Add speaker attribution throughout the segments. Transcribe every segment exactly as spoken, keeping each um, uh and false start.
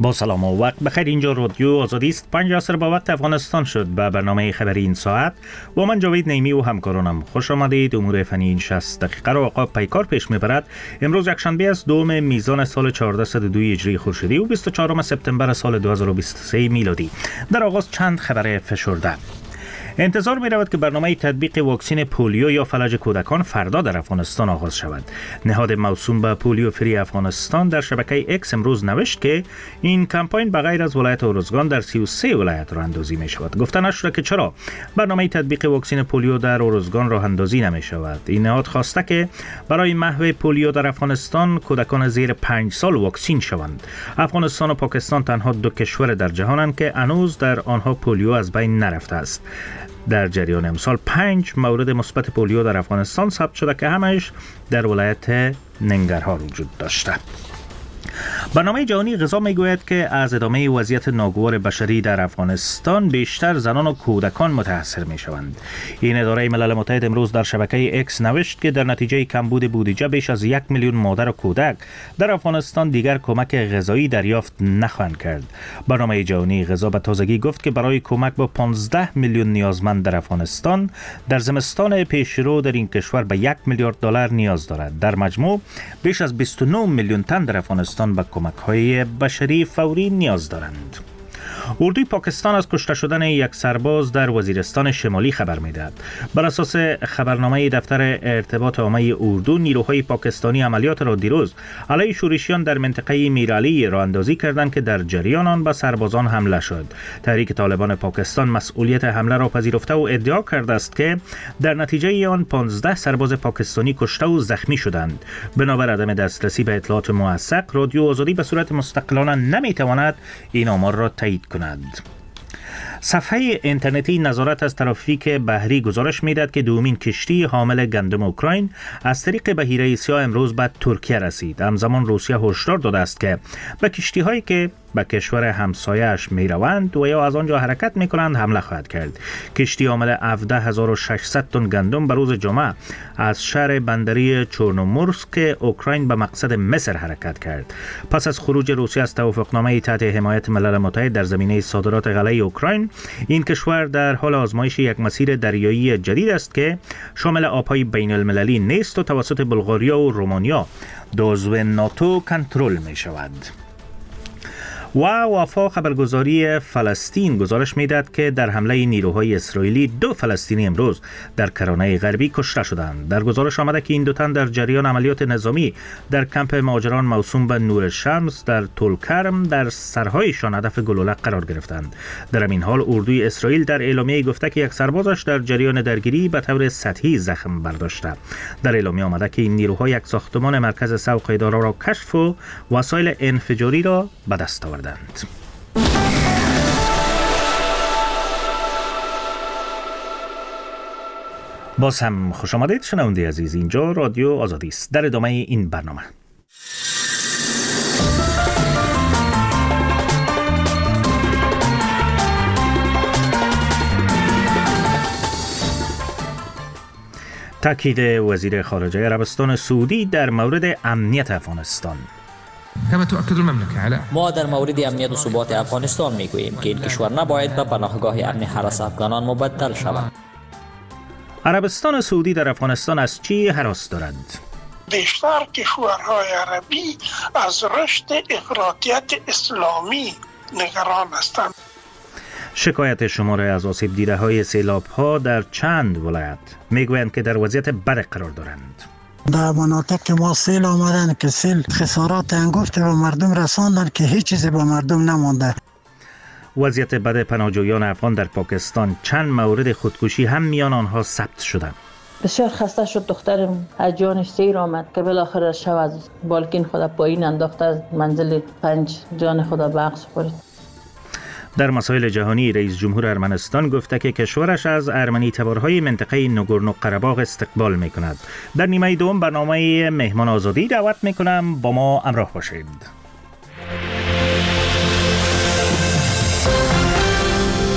Speaker 1: با سلام و وقت بخیر. اینجا رادیو آزادی است. پنج عصر با وقت افغانستان شد. به برنامه خبری این ساعت با من جاوید نیمی و همکارانم خوش آمدید. امور فنی این شصت دقیقه رو آقا پیکار پیش میبرد. امروز یکشنبه است، دوم میزان سال چهارده صد و دو هجری خورشیدی و بیست و چهارم سپتامبر سال دو هزار و بیست و سه میلادی. در آغاز چند خبر فشرده. انتظار می رود که برنامه تطبیق واکسن پولیو یا فلج کودکان فردا در افغانستان آغاز شود. نهاد موسوم به پولیو فری افغانستان در شبکه اکس امروز نوشت که این کمپاین به غیر از ولایت ارزگان در سی و سه ولایت راه اندازی می شود. گفته نشده که چرا برنامه تطبیق واکسن پولیو در ارزگان راه اندازی نمی شود. این نهاد خواسته که برای محو پولیو در افغانستان کودکان زیر پنج سال واکسین شوند. افغانستان و پاکستان تنها دو کشور در جهانند که هنوز در آنها پولیو از بین نرفته است. در جریان امسال پنج مورد مثبت پولیو در افغانستان ثبت شده که همش در ولایت ننگرهار وجود داشته. برنامه جهانی غذا میگوید که از ادامه وضعیت ناگوار بشری در افغانستان بیشتر زنان و کودکان متاثر می شوند. این اداره ملل متحد امروز در شبکه اکس نوشت که در نتیجه کمبود بودجه بیش از یک میلیون مادر و کودک در افغانستان دیگر کمک غذایی دریافت نخواهند کرد. برنامه جهانی غذا به تازگی گفت که برای کمک به پانزده میلیون نیازمند در افغانستان در زمستان پیشرو در این کشور به یک میلیارد دلار نیاز دارد. در مجموع بیش از بیست و نه میلیون تن در افغانستان به کمک‌های بشری فوری نیاز دارند. اردوی پاکستان از کشته شدن یک سرباز در وزیرستان شمالی خبر می‌دهد. بر اساس خبرنامه دفتر ارتباط عامه اردو، نیروهای پاکستانی عملیات را دیروز علیه شورشیان در منطقه میرعلی راه اندازی کردند که در جریان آن به سربازان حمله شد. تحریک طالبان پاکستان مسئولیت حمله را پذیرفته و ادعا کرده است که در نتیجه آن پانزده سرباز پاکستانی کشته و زخمی شدند. بنابر عدم دسترسی به اطلاعات موثق، رادیو آزادی به صورت مستقلانه نمی‌تواند این آمار را تایید کند. صفحه اینترنتی نظارت از ترافیک بحری گزارش می‌دهد که دومین کشتی حامل گندم اوکراین از طریق بحیره سیاه امروز به ترکیه رسید. همزمان روسیه هشدار داده است که به کشتی‌هایی که به کشور همسایه‌اش می‌روند و یا از آنجا حرکت می‌کنند حمله خواهد کرد. کشتی حامل هفده هزار و ششصد تن گندم به روز جمعه از شهر بندری چورنومورسک اوکراین به مقصد مصر حرکت کرد. پس از خروج روسیه از توافقنامه تحت حمایت ملل متحد در زمینه صادرات غله اوکراین، این کشور در حال آزمایش یک مسیر دریایی جدید است که شامل آب‌های بین‌المللی نیست و توسط بلغاریا و رومانیا عضو ناتو کنترل می‌شود. و وفا خبرگزاری فلسطین گزارش می‌دهد که در حمله نیروهای اسرائیلی دو فلسطینی امروز در کرانه غربی کشته شدند. در گزارش آمده که این دو تن در جریان عملیات نظامی در کمپ مهاجران موسوم به نور شمس در طولکرم در سرهایشان هدف گلوله قرار گرفتند. در این حال اردوی اسرائیل در اعلامیه گفته که یک سربازش در جریان درگیری به طور سطحی زخم برداشته. در اعلامیه آمده که این نیروها یک ساختمان مرکز سوق اداره را کشف و وسایل انفجاری را به دست آوردند. باز هم خوش آمدید شنونده عزیز. اینجا رادیو آزادی است. در ادامه این برنامه تاکید وزیر خارجه عربستان سعودی در مورد امنیت افغانستان.
Speaker 2: ما در مورد امنیت و ثبات افغانستان میگوییم که این کشور نباید به پناهگاه امن هراس افغانان مبدل شود.
Speaker 1: عربستان سعودی در افغانستان از چی هراس دارد؟
Speaker 3: بیشتر کشورهای عربی از رشد افراطیت اسلامی نگران هستند.
Speaker 1: شکایت شماره از آسیب دیده های سیلاب ها در چند ولایت میگویند که در وضعیت بد قرار دارند.
Speaker 4: در مناطق که ما سیل آمدن که سیل خسارات انگفت به مردم رساندن که هیچ چیزی به مردم نمانده.
Speaker 1: وضعیت بد پناهجویان افغان در پاکستان، چند مورد خودکشی هم میان آنها ثبت شدند.
Speaker 5: بسیار خسته شد دخترم، از جانش سیر آمد که بالاخره شب از بالکن خدا پایین انداخته از منزل پنج جان خدا به عقص خورد.
Speaker 1: در مسائل جهانی رئیس جمهور ارمنستان گفته که کشورش از ارمنی تبارهای منطقه نگورنو قره‌باغ استقبال می کند. در نیمه دوم برنامه مهمان آزادی دعوت می کنم، با ما همراه باشید.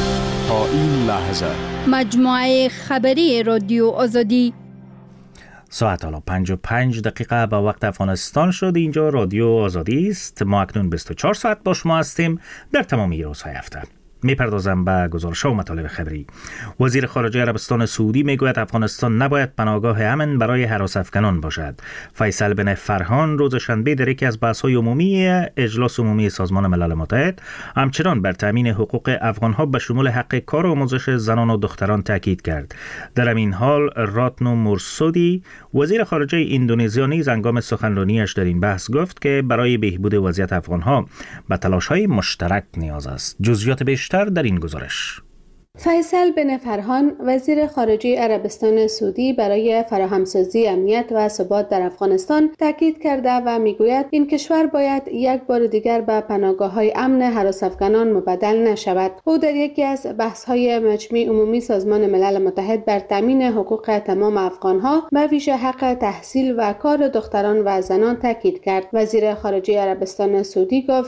Speaker 6: تا این لحظه
Speaker 7: مجموعه خبری رادیو آزادی
Speaker 1: ساعت حالا پنج و پنج دقیقه به وقت افغانستان شد. اینجا رادیو آزادی است. ما اکنون بیست و چهار ساعت با شما هستیم در تمامی روزهای هفته. میپردازم به گزارش‌ها و مطالب خبری. وزیر خارجه عربستان سعودی میگوید افغانستان نباید پناهگاه امن برای هراس افکنان باشد. فیصل بن فرهان روز شنبه در یکی از بحث‌های عمومی اجلاس عمومی سازمان ملل متحد همچنان بر تامین حقوق افغان‌ها به شمول حق کار و آموزش زنان و دختران تاکید کرد. در همین حال راتنو مرسودی وزیر خارجه اندونزیا نیز هنگام سخنرانیش در این بحث گفت که برای بهبود وضعیت افغان‌ها به تلاش‌های مشترک نیاز است. جزئیات بیشتر در این گزارش.
Speaker 6: فیصل بن فرهان وزیر خارجه عربستان سعودی برای فراهمسازی امنیت و ثبات در افغانستان تاکید کرده و میگوید این کشور باید یک بار دیگر به پناهگاه‌های امن هراس افکنان مبدل نشود. او در یکی از بحث‌های مجمع عمومی سازمان ملل متحد بر تامین حقوق تمام افغان‌ها به ویژه حق تحصیل و کار دختران و زنان تاکید کرد. وزیر خارجه عربستان سعودی گفت: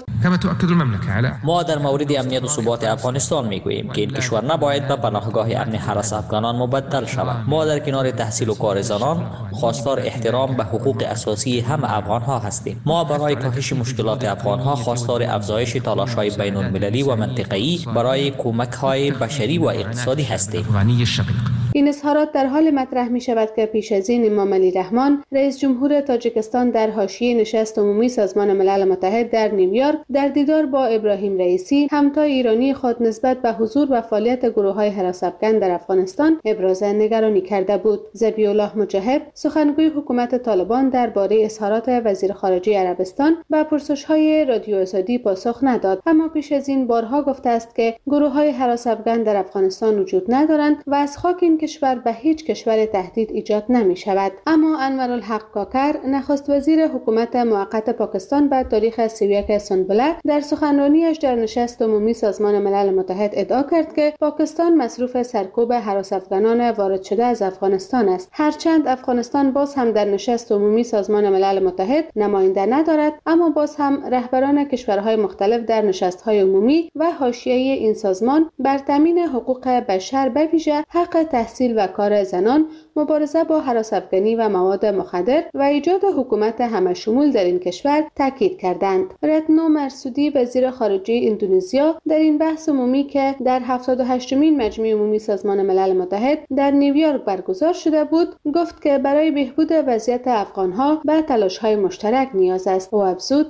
Speaker 2: ما در مورد امنیت و ثبات افغانستان میگوییم که این کشور باید به پناهگاه امن هراس افغانان مبدل شود. ما در کنار تحصیل و کار زنان خواستار احترام به حقوق اساسی همه افغان ها هستیم. ما برای کاهش مشکلات افغان ها خواستار افزایش تلاش های بین المللی و منطقه‌ای برای کمک های بشری و اقتصادی هستیم.
Speaker 6: این اظهارات در حال مطرح می شود که پیش از این امام علی رحمان رئیس جمهور تاجیکستان در حاشیه نشست عمومی سازمان ملل متحد در نیویورک در دیدار با ابراهیم رئیسی همتای ایرانی خود نسبت به حضور و فعالیت گروه‌های هراس افکن در افغانستان ابراز نگرانی کرده بود. ذبیح الله مجاهد سخنگوی حکومت طالبان درباره اظهارات وزیر خارجه عربستان به پرسش‌های رادیو آزادی پاسخ نداد، اما پیش از این بارها گفته است که گروه‌های هراس افکن در افغانستان وجود ندارند و از خاک این کشور به هیچ کشور تهدید ایجاد نمی‌شود. اما انورالحق کاکر نخست وزیر حکومت موقت پاکستان به تاریخ سی و یک سنبله در سخنرانیش در نشست عمومی سازمان ملل متحد ادعا کرد که پاکستان مصروف سرکوب هراس افغانان وارد شده از افغانستان است. هرچند افغانستان باز هم در نشست عمومی سازمان ملل متحد نماینده ندارد، اما باز هم رهبران کشورهای مختلف در نشست‌های عمومی و حاشیه این سازمان بر تامین حقوق بشر به ویژه حق تحصیل و کار زنان، مبارزه با هراس افغانی و مواد مخدر و ایجاد حکومت همه‌شمول در این کشور تاکید کردند. رتنو مرسودی وزیر خارجه اندونزیا در این بحث عمومی که در هفتاد و هشتمین مجمع عمومی سازمان ملل متحد در نیویورک برگزار شده بود گفت که برای بهبود وضعیت افغان‌ها به تلاش‌های مشترک نیاز است. او افزود: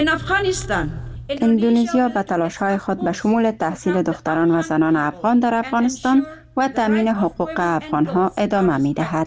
Speaker 7: اندونزیا به تلاش‌های خود به شمول تحصیل دختران و زنان افغان در افغانستان و تامین حقوق افغان‌ها ادامه می‌دهد.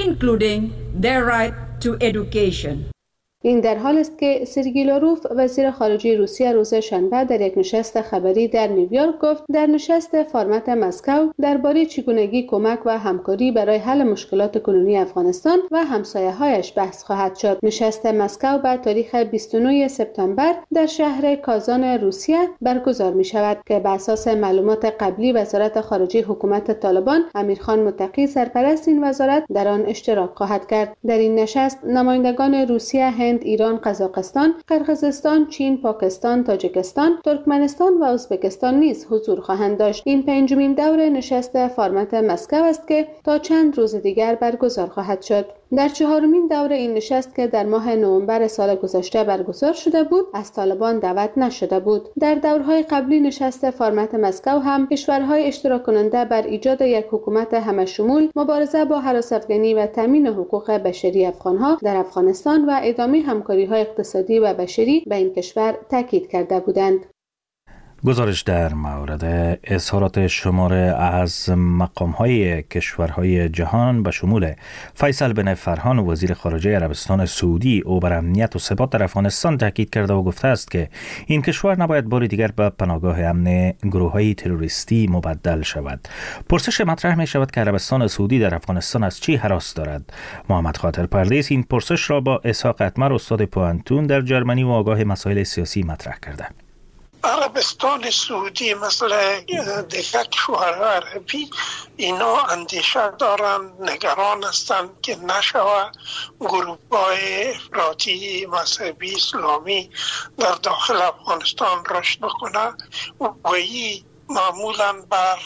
Speaker 6: این در حال است که سرگئی لاروف وزیر خارجه روسیه روز شنبه در یک نشست خبری در نیویورک گفت در نشست فرمت مسکو درباره چگونگی کمک و همکاری برای حل مشکلات کنونی افغانستان و همسایه‌هایش بحث خواهد شد. نشست مسکو به تاریخ بیست و نه سپتامبر در شهر کازان روسیه برگزار می شود که بر اساس معلومات قبلی وزارت خارجه حکومت طالبان امیرخان متقی سرپرست این وزارت در آن اشتراک خواهد کرد. در این نشست نمایندگان روسیه، هند، ایران، قزاقستان، قرقیزستان، چین، پاکستان، تاجیکستان، ترکمنستان و ازبکستان نیز حضور خواهند داشت. این پنجمین دور نشست فرمت مسکو است که تا چند روز دیگر برگزار خواهد شد. در چهارمین دور این نشست که در ماه نوامبر سال گذشته برگزار شده بود، از طالبان دعوت نشده بود. در دورهای قبلی نشست فرمت مسکو هم کشورهای اشتراک کننده بر ایجاد یک حکومت همه‌شمول، مبارزه با هراس افغانی و تامین حقوق بشری افغان‌ها در افغانستان و ادامه همکاری‌های اقتصادی و بشری به این کشور تاکید کرده بودند.
Speaker 1: گزارش در مورد اظهارات شماره از مقام‌های کشورهای جهان به شمول فیصل بن فرهان وزیر خارجه عربستان سعودی او بر امنیت و ثبات در افغانستان تاکید کرده و گفته است که این کشور نباید بار دیگر به پناهگاه امن گروه‌های تروریستی مبدل شود. پرسش مطرح می شود که عربستان سعودی در افغانستان از چی هراس دارد؟ محمد خاطر پردیس این پرسش را با اسحاق اتمر استاد پوانتون در جرمنی و آگاه مسائل سیاسی مطرح کرده.
Speaker 3: عربستان سعودی مثل دیگر کشورهای عربی اینا اندیشه دارن، نگران هستند که نشوه گروه‌های افراطی مذهبی اسلامی در داخل افغانستان رشد بکنه و این معمولا بر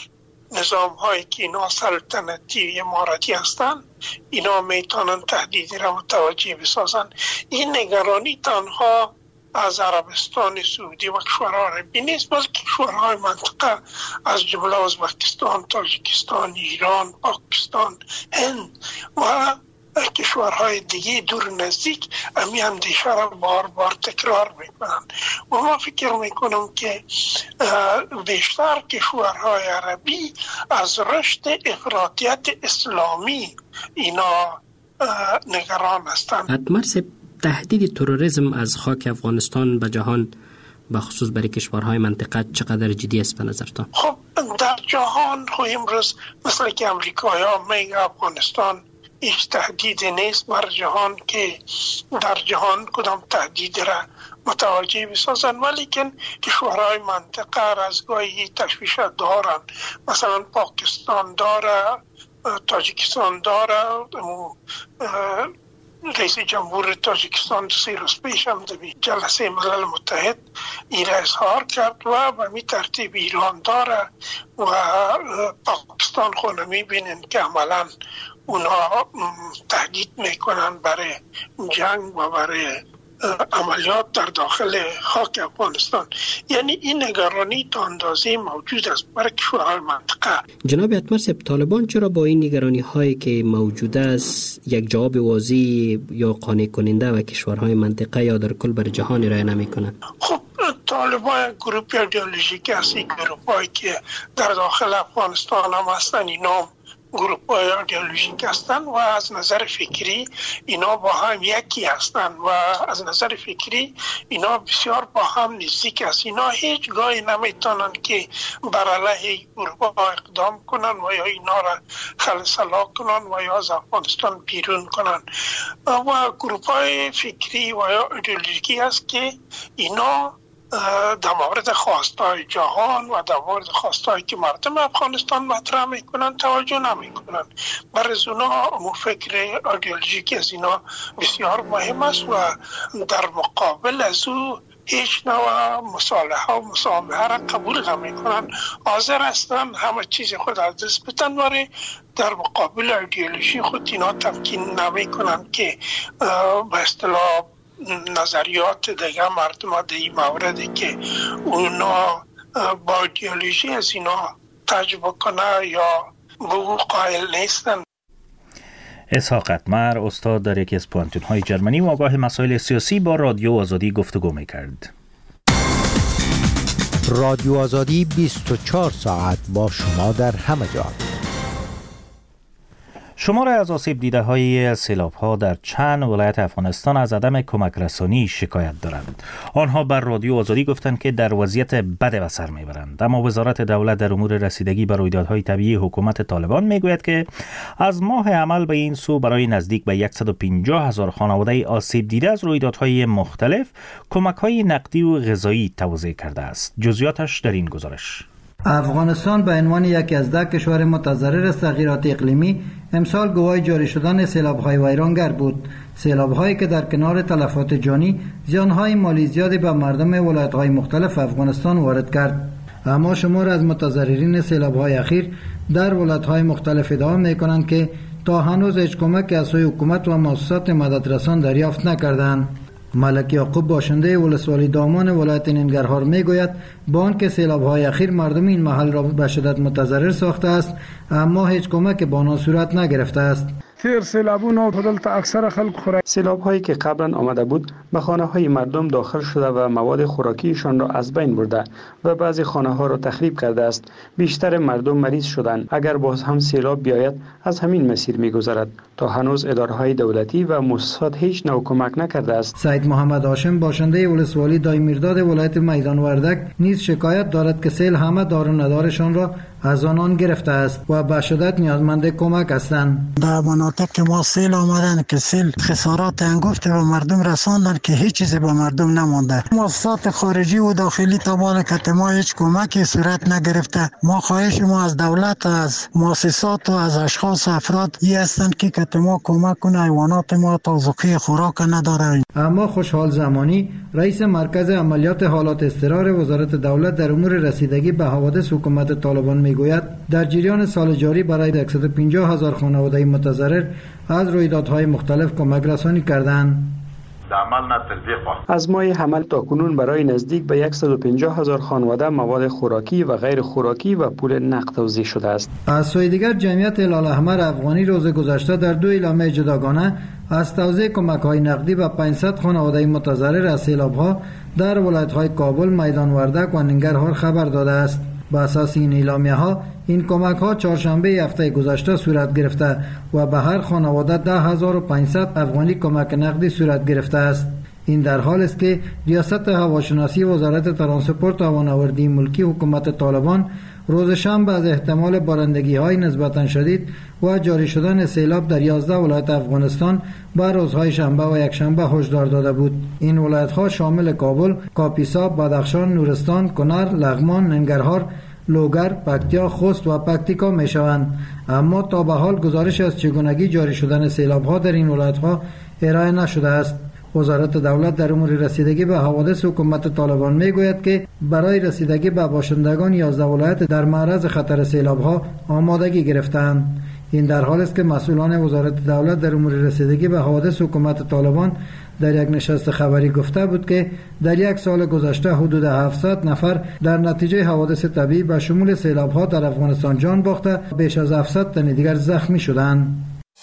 Speaker 3: نظام هایی که اینا سلطنتی اماراتی هستند اینا میتونن تهدیدی را متوجه بسازن. این نگرانی تنها از عربستان سعودی و کشورهای عربی نیست، بلکه کشورهای منطقه از جمله ازبکستان، تاجیکستان، ایران، پاکستان، هند و کشورهای دیگه دور نزدیک امی اندیشه را بار بار تکرار میکنن و ما فکر میکنم که بیشتر کشورهای عربی از رشد افراطیت اسلامی اینا نگران هستند.
Speaker 8: اتمرس تهدید تروریسم از خاک افغانستان به جهان به خصوص برای کشورهای منطقه چقدر جدی است به نظرتان؟
Speaker 3: خب در جهان خو امروز مثل که امریکایی ها میگه افغانستان هیچ تهدید نیست بر جهان که در جهان کدام تهدید را متوجه بسازن، ولیکن کشورهای منطقه از گاهی تشویش دارن. مثلا پاکستان داره، تاجیکستان داره. رئیس جمهور تاجیکستان سی روز پیش هم در جلسه ملل متحد این را اظهار کرد و به می ترتیب ایران داره و پاکستان خونه می بینن که عملا اونا تهدید میکنن برای جنگ و برای عملیات در داخل خاک افغانستان. یعنی این نگرانی تا اندازه موجود است برای کشورهای منطقه.
Speaker 8: جناب اتمرس، طالبان چرا با این نگرانی هایی که موجود است یک جواب واضح یا قانع کننده و کشورهای منطقه یا در کل بر جهان ارائه نمیکنند؟
Speaker 3: خب طالبان گروه ایدئولوژیک است، این گروهایی که در داخل افغانستان هم هستن اینا گروه های ایدئولوژیک هستند و از نظر فکری اینا با هم یکی هستند و از نظر فکری اینا بسیار با هم نزدیک است. اینا هیچ گاهی نمیتونن که بر علیه گروه ها اقدام کنن و یا اینا را خلسلا کنن و یا از افغانستان بیرون کنن. و گروه های فکری و یا ایدئولوژیکی است که اینا در مورد خواستای جهان و در مورد خواستایی که مردم افغانستان مطرح میکنن توجه نمیکنن. برای از اونا امو فکر ایدئولوژیکی از اینا بسیار مهم است و در مقابل از او هیچ نوع مصالحه و مسامحه را قبول نمیکنن. حاضر هستن همه چیز خود از دست بدن ولی در مقابل ایدئولوژی خود اینا تمکین نمیکنن که به اصطلاح نظریات دیگه مردم در این موردی که اونا با ایدئولوژی از اینا تجربه کنه یا به او قائل نیستن.
Speaker 1: اسحاق اتمر، استاد در یکی از پوانتون‌های جرمنی و آگاه مسائل سیاسی، با رادیو آزادی گفتگو می‌کرد.
Speaker 9: رادیو آزادی بیست و چهار ساعت با شما در همه جا.
Speaker 1: شمار از آسیب دیده های سیلاب ها در چند ولایت افغانستان از عدم کمک رسانی شکایت دارند. آنها بر رادیو آزادی گفتند که در وضعیت بد به سر میبرند. اما وزارت دولت در امور رسیدگی به رویدادهای طبیعی حکومت طالبان میگوید که از ماه عمل به این سو برای نزدیک به صد و پنجاه هزار خانواده آسیب دیده از رویدادهای مختلف کمک های نقدی و غذایی توزیع کرده است. جزئیاتش در این گزارش.
Speaker 10: افغانستان به عنوان یکی از ده کشور متضرر از تغییرات اقلیمی امسال گواه جاری شدن سیلاب‌های ویرانگر بود. سیلاب‌هایی که در کنار تلفات جانی زیان‌های مالی زیادی به مردم ولایت‌های مختلف افغانستان وارد کرد. اما شمار از متضررین سیلاب‌های اخیر در ولایت‌های مختلف ادعا می‌کنند که تا هنوز هیچ کمکی از سوی حکومت و مؤسسات مددرسان دریافت نکردند. ملک یعقوب باشنده ولسوالی دامان ولایت ننگرهار میگوید با آنکه سیلاب‌های اخیر مردم این محل را به شدت متضرر ساخته است اما هیچ کمک به آنها صورت نگرفته است.
Speaker 11: تیر سیلابونه دلته اکثر خلق خوراک
Speaker 12: سیلاب هایی که قبلا آمده بود به خانه های مردم داخل شده و مواد خوراکیشان را از بین برده و بعضی خانه ها را تخریب کرده است. بیشتر مردم مریض شدند. اگر باز هم سیلاب بیاید از همین مسیر میگذرد. تا هنوز اداره های دولتی و مؤسسات هیچ نوع کمک نکرده است.
Speaker 10: سید محمد هاشم باشنده ولسوالی دایمیرداد ولایت میدان وردک نیز شکایت دارد که سیل همه دار و ندارشان را از آنان گرفته است و به شدت نیازمند کمک هستند.
Speaker 4: در مناطق که ما سیل آمدن که سیل خسارات انگفت به مردم رساندن که هیچ چیزی به مردم نمانده. مؤسسات خارجی و داخلی تبال که ما هیچ کمکی صورت نگرفته. ما خواهش ما از دولت، از مؤسسات و از اشخاص افراد ای هستند که که ما کمک کنه حیوانات ما تازگی خوراک نداره.
Speaker 10: اما خوشحال زمانی رئیس مرکز عملیات حالات اضطرار وزارت دولت در امور رسیدگی به حوادث حکومت طالبان میگوید در جریان سال جاری برای صد و پنجاه هزار خانواده متضرر از رویدادهای مختلف کمک رسانی کردند.
Speaker 12: از ماه حمل تا کنون برای نزدیک به صد و پنجاه هزار خانواده مواد خوراکی و غیر خوراکی و پول نقد توزیع شده است.
Speaker 10: از سوی دیگر جمعیت هلال احمر افغانی روز گذشته در دو اعلامیه جداگانه از توزیع کمک‌های نقدی به پانصد خانواده متضرر از سیلاب‌ها در ولایت‌های کابل، میدان وردک و ننگرهار خبر داده است. با اساس این اعلامیه‌ها این کمک‌ها چهارشنبه هفته گذشته صورت گرفته و به هر خانواده ده هزار و پانصد افغانی کمک نقدی صورت گرفته است. این در حال است که ریاست هواشناسی وزارت ترانسپورت و هوانوردی ملکی حکومت طالبان روز شنبه از احتمال بارندگی‌های نسبتاً شدید و جاری شدن سیلاب در یازده ولایت افغانستان بر روزهای شنبه و یکشنبه هشدار داده بود. این ولایت‌ها شامل کابل، کاپیسا، بدخشان، نورستان، کنر، لغمان، ننگرهار، لوگر، پکتیا، خوست و پکتیکا میشوند. اما تا به حال گزارش از چگونگی جاری شدن سیلاب‌ها در این ولایت‌ها ارائه نشده است. وزارت دولت در امور رسیدگی به حوادث حکومت طالبان میگوید که برای رسیدگی به باشندگان یازده ولایت در معرض خطر سیلاب‌ها آمادگی گرفتند. این در حال است که مسئولان وزارت دولت در امور رسیدگی به حوادث حکومت طالبان در یک نشست خبری گفته بود که در یک سال گذشته حدود هفتصد نفر در نتیجه حوادث طبیعی به شمول سیلاب‌ها در افغانستان جان باخته، بیش از هفتصد تن دیگر زخمی شدند.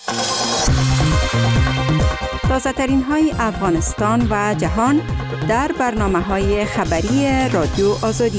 Speaker 7: تازه ترین های افغانستان و جهان در برنامه های خبری رادیو آزادی.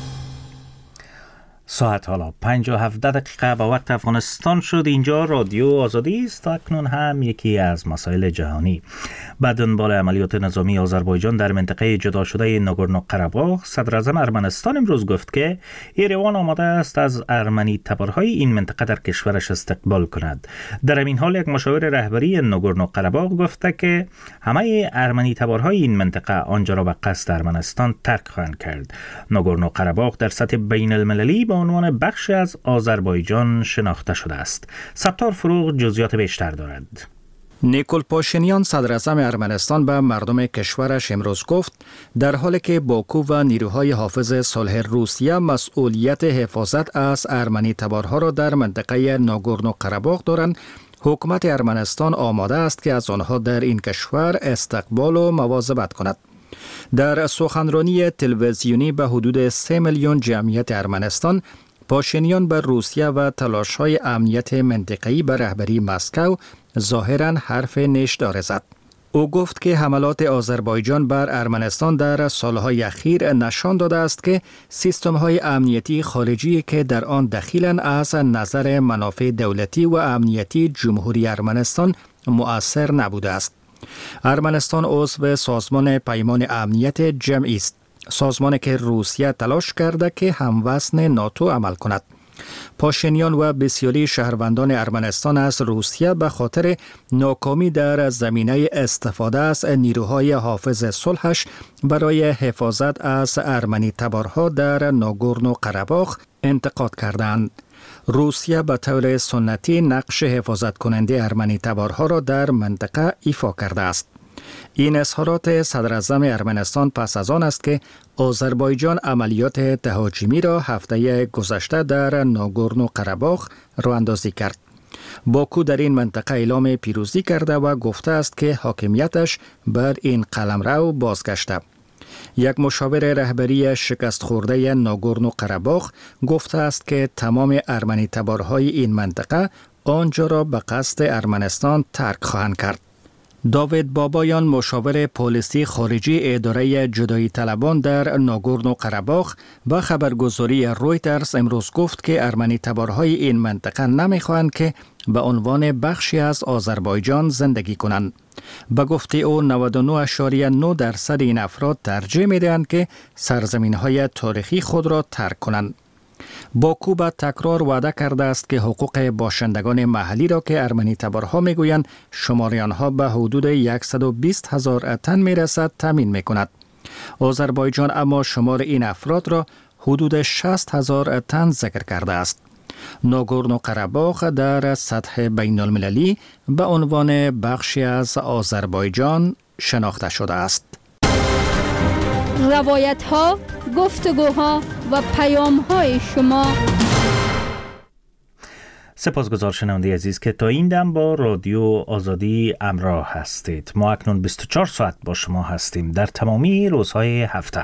Speaker 1: ساعت حالا پنج و هفده دقیقه به وقت افغانستان شد. اینجا رادیو آزادی است. اکنون هم یکی از مسائل جهانی. بعد دنبال عملیات نظامی آذربایجان در منطقه جدا شده ناگورنو قره‌باغ، صدر اعظم ارمنستان امروز گفت که ایروان آماده است از ارمنی تبارهای این منطقه در کشورش استقبال کند. در این حال یک مشاور رهبری ناگورنو قره‌باغ گفته که همه ارمنی تبارهای این منطقه آنجا را به قصد ارمنستان ترک خواهند کرد. ناگورنو قره‌باغ در سطح بین المللی به عنوان بخشی از آذربایجان شناخته شده است. ستار فروغ جزئیات بیشتر دارد.
Speaker 13: نیکول پاشینیان صدر اعظم ارمنستان به مردم کشورش امروز گفت در حالی که باکو و نیروهای حافظ صلح روسیه مسئولیت حفاظت از ارمنی تبارها را در منطقه ناگورنو قره‌باغ دارند، حکومت ارمنستان آماده است که از آنها در این کشور استقبال و مواظبت کند. در سخنرانی تلویزیونی به حدود سه میلیون جمعیت ارمنستان، پاشینیان بر روسیه و تلاش‌های امنیت منطقه‌ای به رهبری مسکو ظاهراً حرف نشدار زد. او گفت که حملات آذربایجان بر ارمنستان در سالهای اخیر نشان داده است که سیستم‌های امنیتی خارجی که در آن دخیلند از نظر منافع دولتی و امنیتی جمهوری ارمنستان مؤثر نبوده است. ارمنستان عضو سازمان پیمان امنیت جمعی است، سازمانی که روسیه تلاش کرده که هموزن ناتو عمل کند. پاشینیان و بسیاری شهروندان ارمنستان از روسیه به خاطر ناکامی در زمینه استفاده از نیروهای حافظ صلحش برای حفاظت از ارمنی تبارها در ناگورنو قره‌باغ انتقاد کردند. روسیه به طور سنتی نقش حفاظت کننده ارمنی تبارها را در منطقه ایفا کرده است. این اظهارات صدر اعظم ارمنستان پس از آن است که آذربایجان عملیات تهاجمی را هفته گذشته در ناگورنو قره‌باغ راه اندازی کرد. باکو در این منطقه اعلام پیروزی کرده و گفته است که حاکمیتش بر این قلمرو بازگشته. یک مشاور رهبری شکست خورده ناگورنو قره‌باغ گفته است که تمام ارمنی تبارهای این منطقه آنجا را به قصد ارمنستان ترک خواهند کرد. داوید بابایان مشاور پلیسی خارجی اداره جدایی طلبان در ناگورنو قره‌باغ با خبرگزاری رویترز امروز گفت که ارمنی تبارهای این منطقه نمیخواهند که به عنوان بخشی از آذربایجان زندگی کنند. به گفته او نود و نه اشاریه نه درصد این افراد ترجیح میدهند که سرزمین‌های تاریخی خود را ترک کنند. باکو به تکرار وعده کرده است که حقوق باشندگان محلی را که ارمنی تبارها میگویند شمار آنها به حدود صد و بیست هزار تن میرسد تامین میکند. آذربایجان اما شمار این افراد را حدود شصت هزار تن ذکر کرده است. ناگورنو قره‌باغ در سطح بین المللی به عنوان بخشی از آذربایجان شناخته شده است.
Speaker 14: روایت ها، گفتگوها و پیام های شما
Speaker 1: سپاسگزار شنونده عزیز که تا این دم با رادیو آزادی همراه هستید. ما اکنون بیست و چهار ساعت با شما هستیم در تمامی روزهای هفته.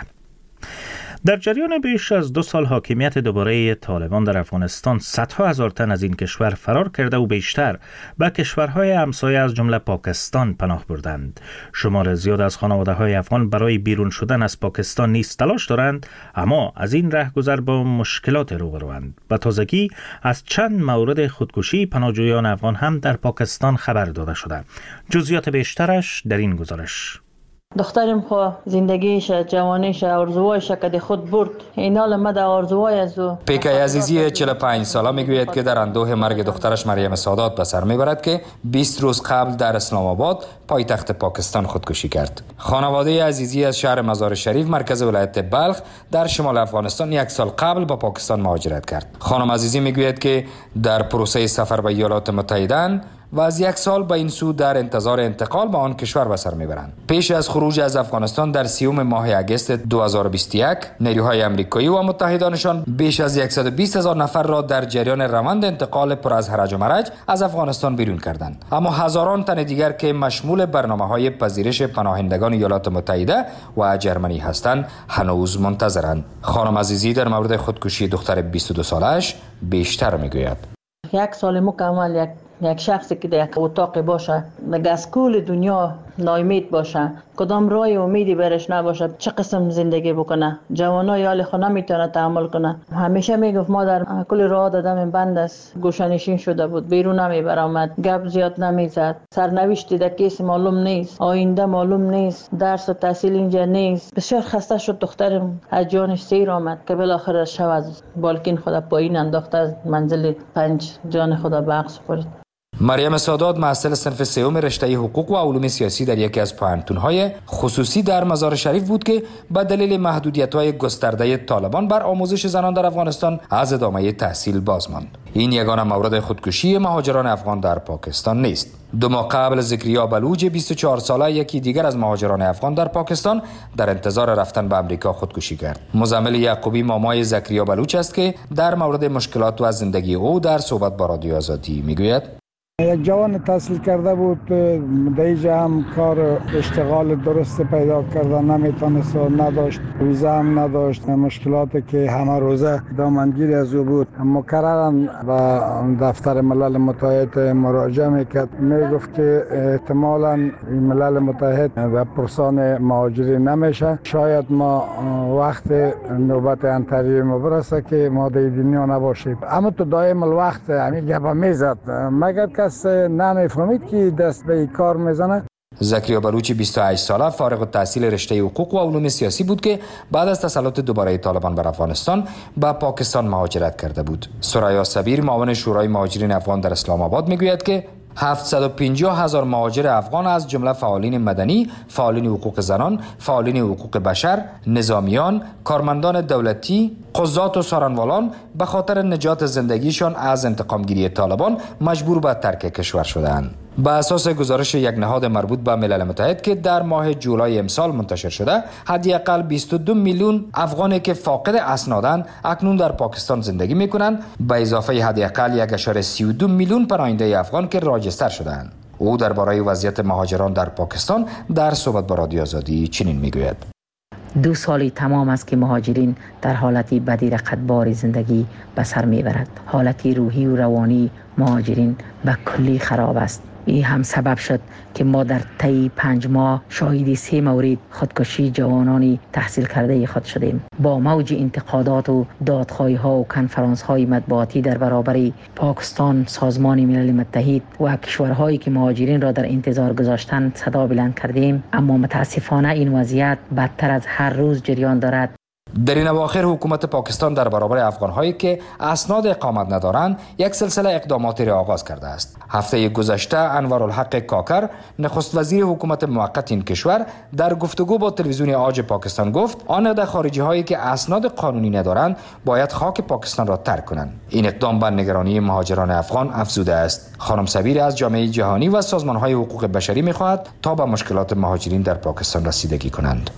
Speaker 1: در جریان بیش از دو سال حاکمیت دوباره طالبان در افغانستان، صدها هزار تن از این کشور فرار کرده و بیشتر به کشورهای همسایه از جمله پاکستان پناه بردند. شمار زیاد از خانواده‌های افغان برای بیرون شدن از پاکستان نیز تلاش دارند، اما از این رهگذر با مشکلات روبروند. به تازگی از چند مورد خودکشی پناهجویان افغان هم در پاکستان خبر داده شده. جزئیات بیشترش در این گزارش.
Speaker 5: دخترم خو زندگیش جوانیش آرزوهایش که خود برد، این حال مد آرزوهای از او.
Speaker 14: پیکای عزیزی چهل و پنج ساله میگوید که در اندوه مرگ دخترش مریم سادات به سر میبرد که بیست روز قبل در اسلام آباد پایتخت پاکستان خودکشی کرد. خانواده عزیزی از شهر مزار شریف مرکز ولایت بلخ در شمال افغانستان یک سال قبل به پاکستان مهاجرت کرد. خانم عزیزی میگوید که در پروسه سفر به ایالات متحده و از یک سال به این سو در انتظار انتقال به آن کشور به سر میبرند. پیش از خروج از افغانستان در سیوم ماه اگست دو هزار و بیست و یک، نیروهای آمریکایی و متحدانشان بیش از صد و بیست هزار نفر را در جریان روند انتقال پر از هرج و مرج از افغانستان بیرون کردند. اما هزاران تن دیگر که مشمول برنامه‌های پذیرش پناهندگان ایالات متحده و جرمنی هستند هنوز منتظرند. خانم عزیزی در مورد خودکشی دختر بیست و دو سالش بیشتر میگوید.
Speaker 5: یک سال مکمل یک یک شخصی که در یک اتاق باشه، دیگه از کل دنیا ناامید باشه، کدام راه امیدی برش نباشه، چه قسم زندگی بکنه؟ جوانای حال خود نمیتونه تحمل کنه. همیشه میگفت مادر کل راه دادم بند است، گوشه‌نشین شده بود، بیرون نمیبر آمد، گپ زیاد نمیزد، سرنوشتی در کیس معلوم نیست، آینده معلوم نیست، درس و تحصیل اینجا نیست. بسیار خسته شد دخترم، از جانش سیر آمد که بالاخره شب از بالکن خود پایین انداخت، از منزل پنج جان خود به عقص خورد.
Speaker 14: مریم سادات محصل صنف سوم رشته حقوق و علوم سیاسی در یکی از پوهنتون‌های خصوصی در مزار شریف بود که به دلیل محدودیت‌های گسترده طالبان بر آموزش زنان در افغانستان از ادامه تحصیل باز ماند. این یگانه مورد خودکشی مهاجران افغان در پاکستان نیست. دو ماه قبل زکریا بلوچ بیست و چهار ساله، یکی دیگر از مهاجران افغان در پاکستان، در انتظار رفتن به امریکا خودکشی کرد. مزمل یعقوبی مامای زکریا بلوچ است که در مورد مشکلات و از زندگی او در صحبت با رادیو آزادی میگوید.
Speaker 11: یک جوان تحصیل کرده بود، دیجا هم کار اشتغال درست پیدا کرده نمیتونست، نداشت ویزا هم نداشت، مشکلاتی که همه روزه دامنگیر از او بود. مکررن به دفتر ملل متحد مراجعه میکرد، میگفت که احتمالاً ملل متحد به پرسان مهاجرین نمیشه، شاید ما وقت نوبت انتری ما برسه که ما در دنیا نباشیم. اما تو دائم الوقت همین گپ میزد، مگر کس نمیفهمید که دست به کار میزنه.
Speaker 14: زکریا بلوچ بیست و هشت ساله، فارغ التحصیل رشته حقوق و علوم سیاسی بود که بعد از تسلط دوباره طالبان بر افغانستان به پاکستان مهاجرت کرده بود. سرایا صبیر، معاون شورای مهاجرین افغان در اسلام آباد میگوید که هفتصد و پنجاه هزار مهاجر افغان از جمله فعالین مدنی، فعالین حقوق زنان، فعالین حقوق بشر، نظامیان، کارمندان دولتی، قضات و سارنوالان به خاطر نجات زندگیشان از انتقامگیری طالبان مجبور به ترک کشور شدند. به اساس گزارش یک نهاد مربوط به ملل متحد که در ماه جولای امسال منتشر شده، حداقل بیست و دو میلیون افغانی که فاقد اسنادند اکنون در پاکستان زندگی میکنند، به اضافه حداقل یک اشاره سی و دو میلیون پناهنده افغان که راجستر شدند. او درباره وضعیت مهاجران در پاکستان در صحبت با رادیو آزادی چنین میگوید.
Speaker 15: دو سالی تمام است که مهاجرین در حالتی بدی رقتبار زندگی به سر میبرد. حالتی روحی و روانی مهاجرین به کلی خراب است. این هم سبب شد که ما در طی پنج ماه شاهد سه مورد خودکشی جوانانی تحصیل کرده خود شدیم. با موج انتقادات و دادخواهی ها و کنفرانس های مطبوعاتی در برابر پاکستان، سازمان ملل متحد و کشورهایی که مهاجرین را در انتظار گذاشتند صدا بلند کردیم، اما متاسفانه این وضعیت بدتر از هر روز جریان دارد.
Speaker 14: در این اواخر حکومت پاکستان در برابر افغان‌هایی که اسناد اقامت ندارند یک سلسله اقداماتی را آغاز کرده است. هفته گذشته انوارالحق کاکر، نخست وزیر حکومت موقت این کشور، در گفتگو با تلویزیون آج پاکستان گفت آنده خارجی هایی که اسناد قانونی ندارند باید خاک پاکستان را ترک کنند. این اقدام بر نگرانی مهاجران افغان افزوده است. خانم صبیر از جامعه جهانی و سازمان‌های حقوق بشری می‌خواهد تا به مشکلات مهاجرین در پاکستان رسیدگی کنند.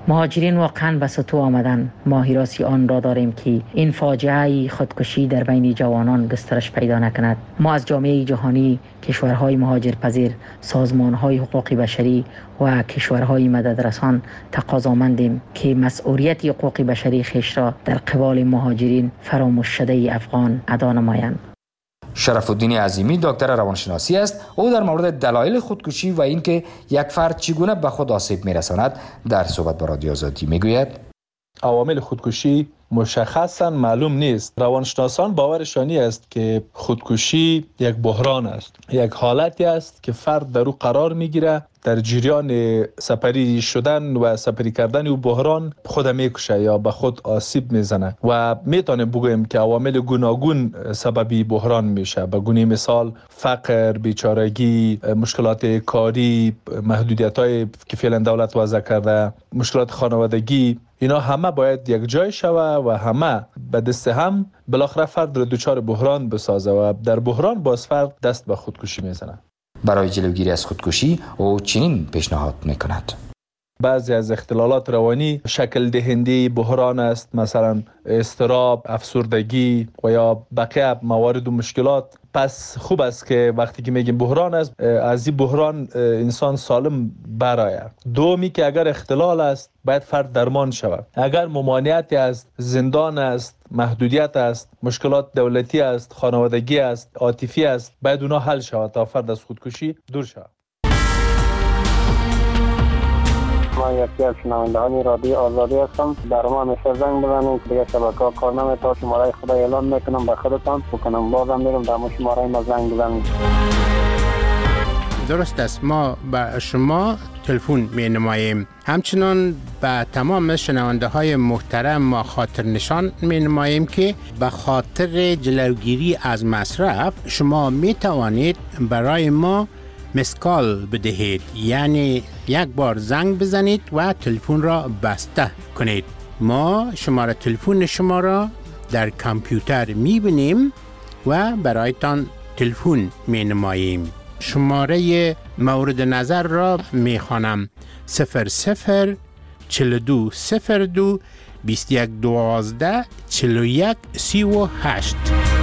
Speaker 15: مهاجرین واقعا به سطوح آمدن. ما حراسی آن را داریم که این فاجعه خودکشی در بین جوانان گسترش پیدا نکند. ما از جامعه جهانی، کشورهای مهاجرپذیر، سازمانهای حقوق بشری و کشورهای مددرسان تقاضامندیم که مسئولیت حقوق بشری خویش را در قبال مهاجرین فراموش شده افغان ادا نمایند.
Speaker 14: شرف الدین عظیمی دکتر روانشناسی است. او در مورد دلایل خودکشی و اینکه یک فرد چگونه به خود آسیب میرساند در صحبت با رادیو آزادی میگوید:
Speaker 16: عوامل خودکشی مشخصا معلوم نیست. روانشناسان باورشانی است که خودکشی یک بحران است، یک حالتی است که فرد در او قرار میگیره، در جریان سپری شدن و سپری کردن او بحران خود میکشه یا به خود آسیب میزنه و میتونیم بگوییم که عوامل گوناگون سببی بحران میشه. به گونه مثال فقر، بیچارگی، مشکلات کاری، محدودیت‌های که فعلا دولت وضع کرده، مشکلات خانوادگی، اینا همه باید یک جای شوه و همه به دست هم بالاخره فرد را دچار بحران بسازه و در بحران باز فرد دست به خودکشی میزنه.
Speaker 14: برای جلوگیری از خودکشی او چنین پیشنهاد میکند:
Speaker 16: بعضی از اختلالات روانی شکل دهنده بحران است، مثلا اضطراب، افسردگی و یا بقیه موارد و مشکلات. پس خوب است که وقتی که میگیم بحران است، از این بحران انسان سالم برآید. دومی که اگر اختلال است باید فرد درمان شود. اگر ممانعتی است، زندان است، محدودیت است، مشکلات دولتی است، خانوادگی است، عاطفی است، باید اونا حل شود تا فرد از خودکشی دور شود.
Speaker 17: ما یکی از شنوندگان رادیو آزادی هستم. در ما همیشه زنگ بزنید، دیگه شبکه‌ها کار نمی‌کنه. شماره خدا اعلام میکنم به خودتان بکنم، بازم میرم در شماره ما زنگ بزنید.
Speaker 18: درست است، ما به شما تلفن می نماییم. همچنان به تمام شنونده های محترم ما خاطر نشان می نماییم که به خاطر جلوگیری از مصرف شما می توانید برای ما مسکال بدهید، یعنی یک بار زنگ بزنید و تلفن را بسته کنید. ما شماره تلفن شما را در کامپیوتر می بینیم و برایتان تلفن می نماییم. شماره مورد نظر را می خوانم: صفر صفر چهل و دو صفر دو بیست و یک دوازده چهل و یک سی و هشت.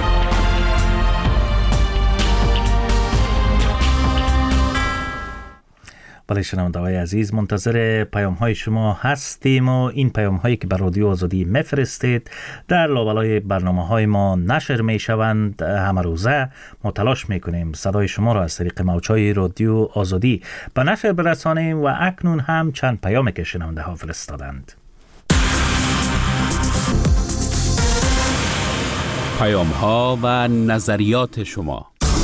Speaker 1: بله شنونده‌های عزیز، منتظر پیام های شما هستیم و این پیام هایی که بر رادیو آزادی میفرستید در لابلای برنامه های ما نشر می شوند. همه روزه ما تلاش میکنیم صدای شما را از طریق موج‌های رادیو آزادی به نشر برسانیم و اکنون هم چند پیامی که شنونده ها فرستادند.
Speaker 19: پیام ها و نظریات شما.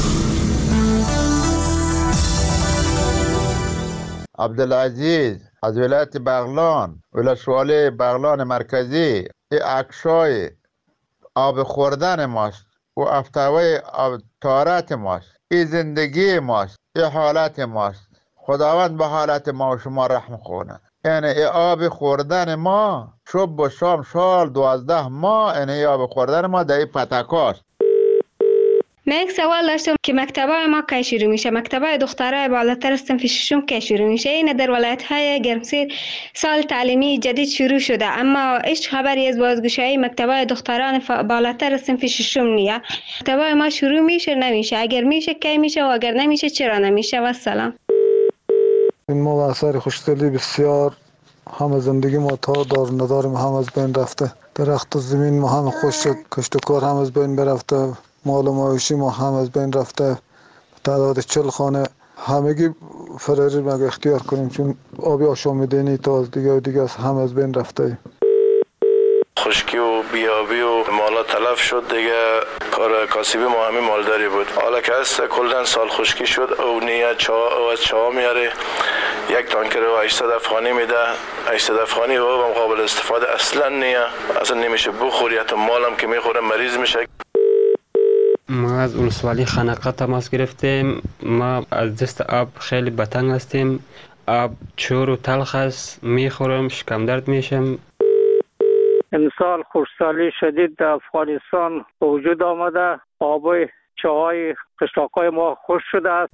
Speaker 20: عبدالعزیز از ولایت بغلان، ولسوالی بغلان مرکزی. این عکسای آب خوردن ماست و افتوای آب طهارت ماست. این زندگی ماست، این حالت ماست. خداوند به حالت ما و شما رحم کنه. یعنی این آب خوردن ما صبح و شام سال دوازده ماه، یعنی آب خوردن ما در این پتکاست.
Speaker 21: من یک سوال داشتم که مکتبای ما کی شروع میشه؟ مکتبای دخترای بالاتر از صنف ششم کی شروع میشه؟ این در ولایت‌های گرمسیر سال تعلیمی جدید شروع شده، اما هیچ خبری از بازگشایی مکتبای دختران بالاتر از صنف ششم نیست. مکتبای ما شروع میشه نمیشه؟ اگر میشه کی میشه و اگر نمیشه چرا نمیشه؟ و سلام.
Speaker 22: ما با اثر خوشدلی بسیار همه زندگی ما تا دار نداریم، هم از بین رفته. درخت و زمین ما هم خوش کشت و کار هم از بین برفته. مال و معاشی ما هم از بین رفته. تعداد چل خانه همگی فراری مگه اختیار کنیم، چون آبی آشامیدنی تا از دیگه و دیگه از هم از بین رفته.
Speaker 23: خشکی و بیابی و مالا تلف شد دیگه. کار کاسبی ما همین مالداری بود. حالا که هست کلن سال خشکی شد او نیه چا او از چا میاره یک تانکر و هشتصد افغانی میده. هشتصد افغانی و هم قابل استفاده اصلا نیه، اصلا نمیشه بخوری، حتی مالم که میخوره مریض میشه.
Speaker 24: ما از ولسوالی خنقه تماس گرفتیم. ما از دست آب خیلی بتنگ هستیم. آب چور و تلخ است، میخورم شکم درد میشم.
Speaker 17: امسال خشکسالی شدید در افغانستان به وجود آمده. آبای چاهای قشلاقای ما خشک شده است.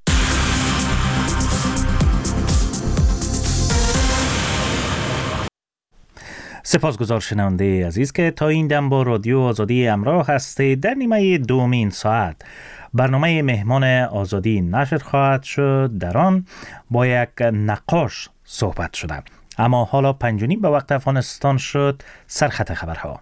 Speaker 1: سپاسگزار شنونده عزیز که تا این دم با رادیو آزادی همراه هستید. در نیمه دومین ساعت برنامه مهمان آزادی نشر خواهد شد. در آن با یک نقاش صحبت شده. اما حالا پنج و نیم به وقت افغانستان شد. سرخط خبرها.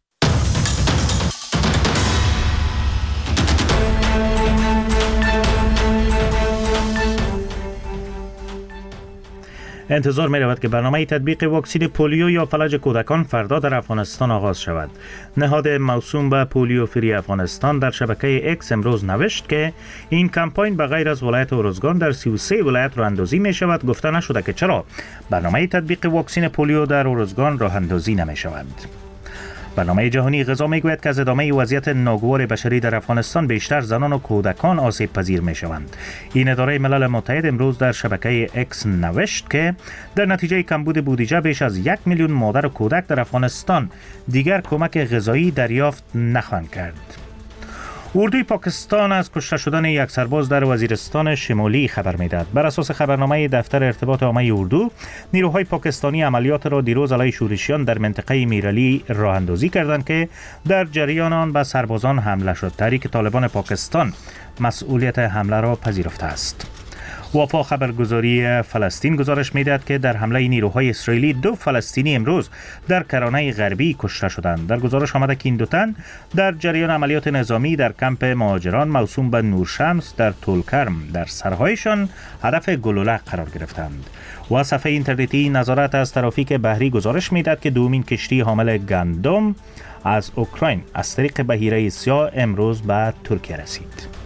Speaker 1: انتظار می رود که برنامه تطبیق واکسن پولیو یا فلج کودکان فردا در افغانستان آغاز شود. نهاد موسوم به پولیو فری افغانستان در شبکه اکس امروز نوشت که این کمپاین به غیر از ولایت اروزگان در سی و سه ولایت راه اندازی می شود. گفته نشده که چرا برنامه تطبیق واکسن پولیو در اروزگان راه اندازی نمی شود. برنامه جهانی غذا میگوید که از ادامه وضعیت ناگوار بشری در افغانستان بیشتر زنان و کودکان آسیب پذیر می شوند. این اداره ملل متحد امروز در شبکه اکس نوشت که در نتیجه کمبود بودجه بیش از یک میلیون مادر و کودک در افغانستان دیگر کمک غذایی دریافت نخواهند کرد. اردوی پاکستان از کشته شدن یک سرباز در وزیرستان شمالی خبر میدهد. بر اساس خبرنامه دفتر ارتباط عامه اردو، نیروهای پاکستانی عملیات را دیروز علیه شورشیان در منطقه میرعلی راه اندازی کردند که در جریان آن به سربازان حمله شد. تحریک طالبان پاکستان مسئولیت حمله را پذیرفته است. وفا خبرگزاری فلسطین گزارش می‌دهد که در حمله نیروهای اسرائیلی دو فلسطینی امروز در کرانه غربی کشته شدند. در گزارش آمده که این دو تن در جریان عملیات نظامی در کمپ مهاجران موسوم به نورشمس در طولکرم در سرهایشان هدف گلوله قرار گرفتند. و صفحه اینترنتی نظارت از ترافیک بحری گزارش می‌دهد که دومین کشتی حامل گندم از اوکراین از طریق بحیره سیاه امروز به ترکیه رسید.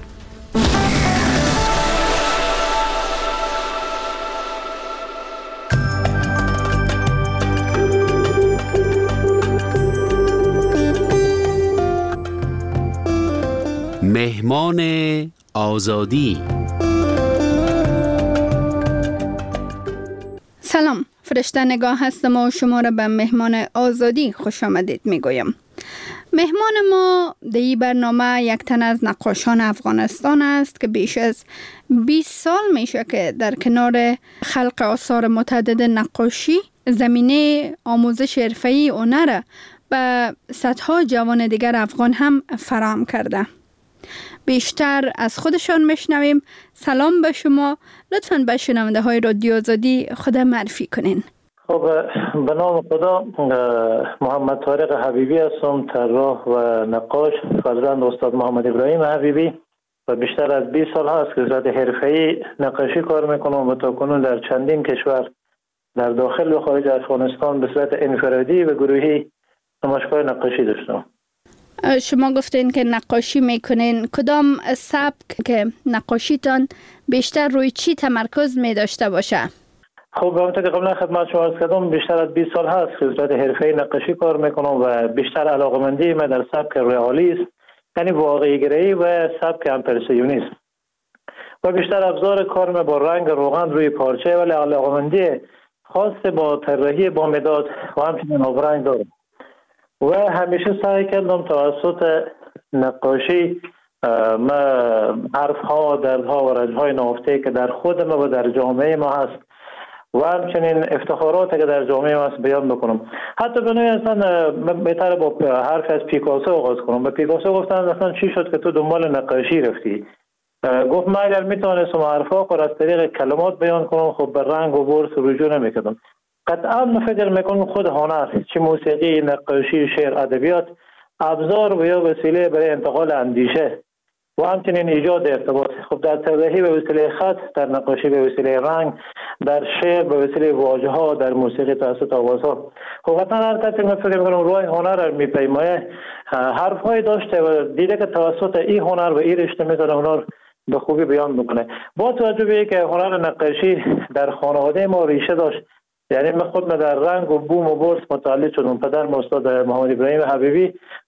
Speaker 19: مهمان آزادی.
Speaker 2: سلام، فرشته نگاه هستم و شما را به مهمان آزادی خوش آمدید میگویم. مهمان ما در این برنامه یک تن از نقاشان افغانستان است که بیش از بیست سال میشه که در کنار خلق آثار متعدد نقاشی زمینه آموزش حرفه‌ای هنر به صدها جوان دیگر افغان هم فراهم کرده. بیشتر از خودشان میشنویم. سلام به شما. لطفاً به شنونده های رادیو آزادی خود معرفی کنین.
Speaker 3: خب به نام خدا، محمد طارق حبیبی هستم، طراح و نقاش فرزند استاد محمد ابراهیم حبیبی و بیشتر از بیست سال هست که به صورت حرفه‌ای نقاشی کار میکنم و تاکنون در چندین کشور در داخل و خارج افغانستان به صورت انفرادی و گروهی نمایشگاه نقاشی داشتم.
Speaker 2: شما گفتین که نقاشی میکنین. کدام سبک که نقاشیتان بیشتر روی چی تمرکز می داشته باشه؟
Speaker 3: خب همونطور که قبلا خدمت شما عرض کردم، بیشتر از بیست سال هست که به صورت حرفه‌ای نقاشی کار میکنم و بیشتر علاقه‌مندی من در سبک رئالیسم، یعنی واقعی گرایی و سبک امپرسیونیسم و بیشتر ابزار کار من با رنگ روغن روی پارچه، ولی علاقه‌مندی خاص با طراحی با مداد و همچنین آبرنگ دارم و همیشه سعی کردم توسط نقاشی ما حرف ها، دردها و رنجهای نهفته که در خود ما و در جامعه ما هست و همچنین افتخاراتی که در جامعه ما هست بیان بکنم. حتی به نوعی اصلا بهتر با حرف از پیکاسو آغاز کنم. به پیکاسو گفتن اصلا چی شد که تو دنبال نقاشی رفتی؟ گفت من اگر میتونستم حرفا رو از طریق کلمات بیان کنم، خب به رنگ و برس رجوع نمیکردم. قطعا من فکر میکنم خود هنر، چه موسیقی، نقاشی، شعر، ادبیات، ابزار و یا وسیله برای انتقال اندیشه و همچنین ایجاد ارتباط. خب در طراحی به وسیله خط، در نقاشی به وسیله رنگ، در شعر به وسیله واژه ها، در موسیقی توسط آوازها. خب قطعا هر کسی من فکر میکنم روی هنر رو میپیمایه، حرف های داشته و دیده که توسط این هنر و این رشته میتونه هنر به خوبی بیان بکنه. با توجه به اینکه هنر نقاشی در خانواده ما ریشه داشت، یعنی من خود من در رنگ و بوم و برس متولد شدم. پدر استاد محمد ابراهیم حبیبی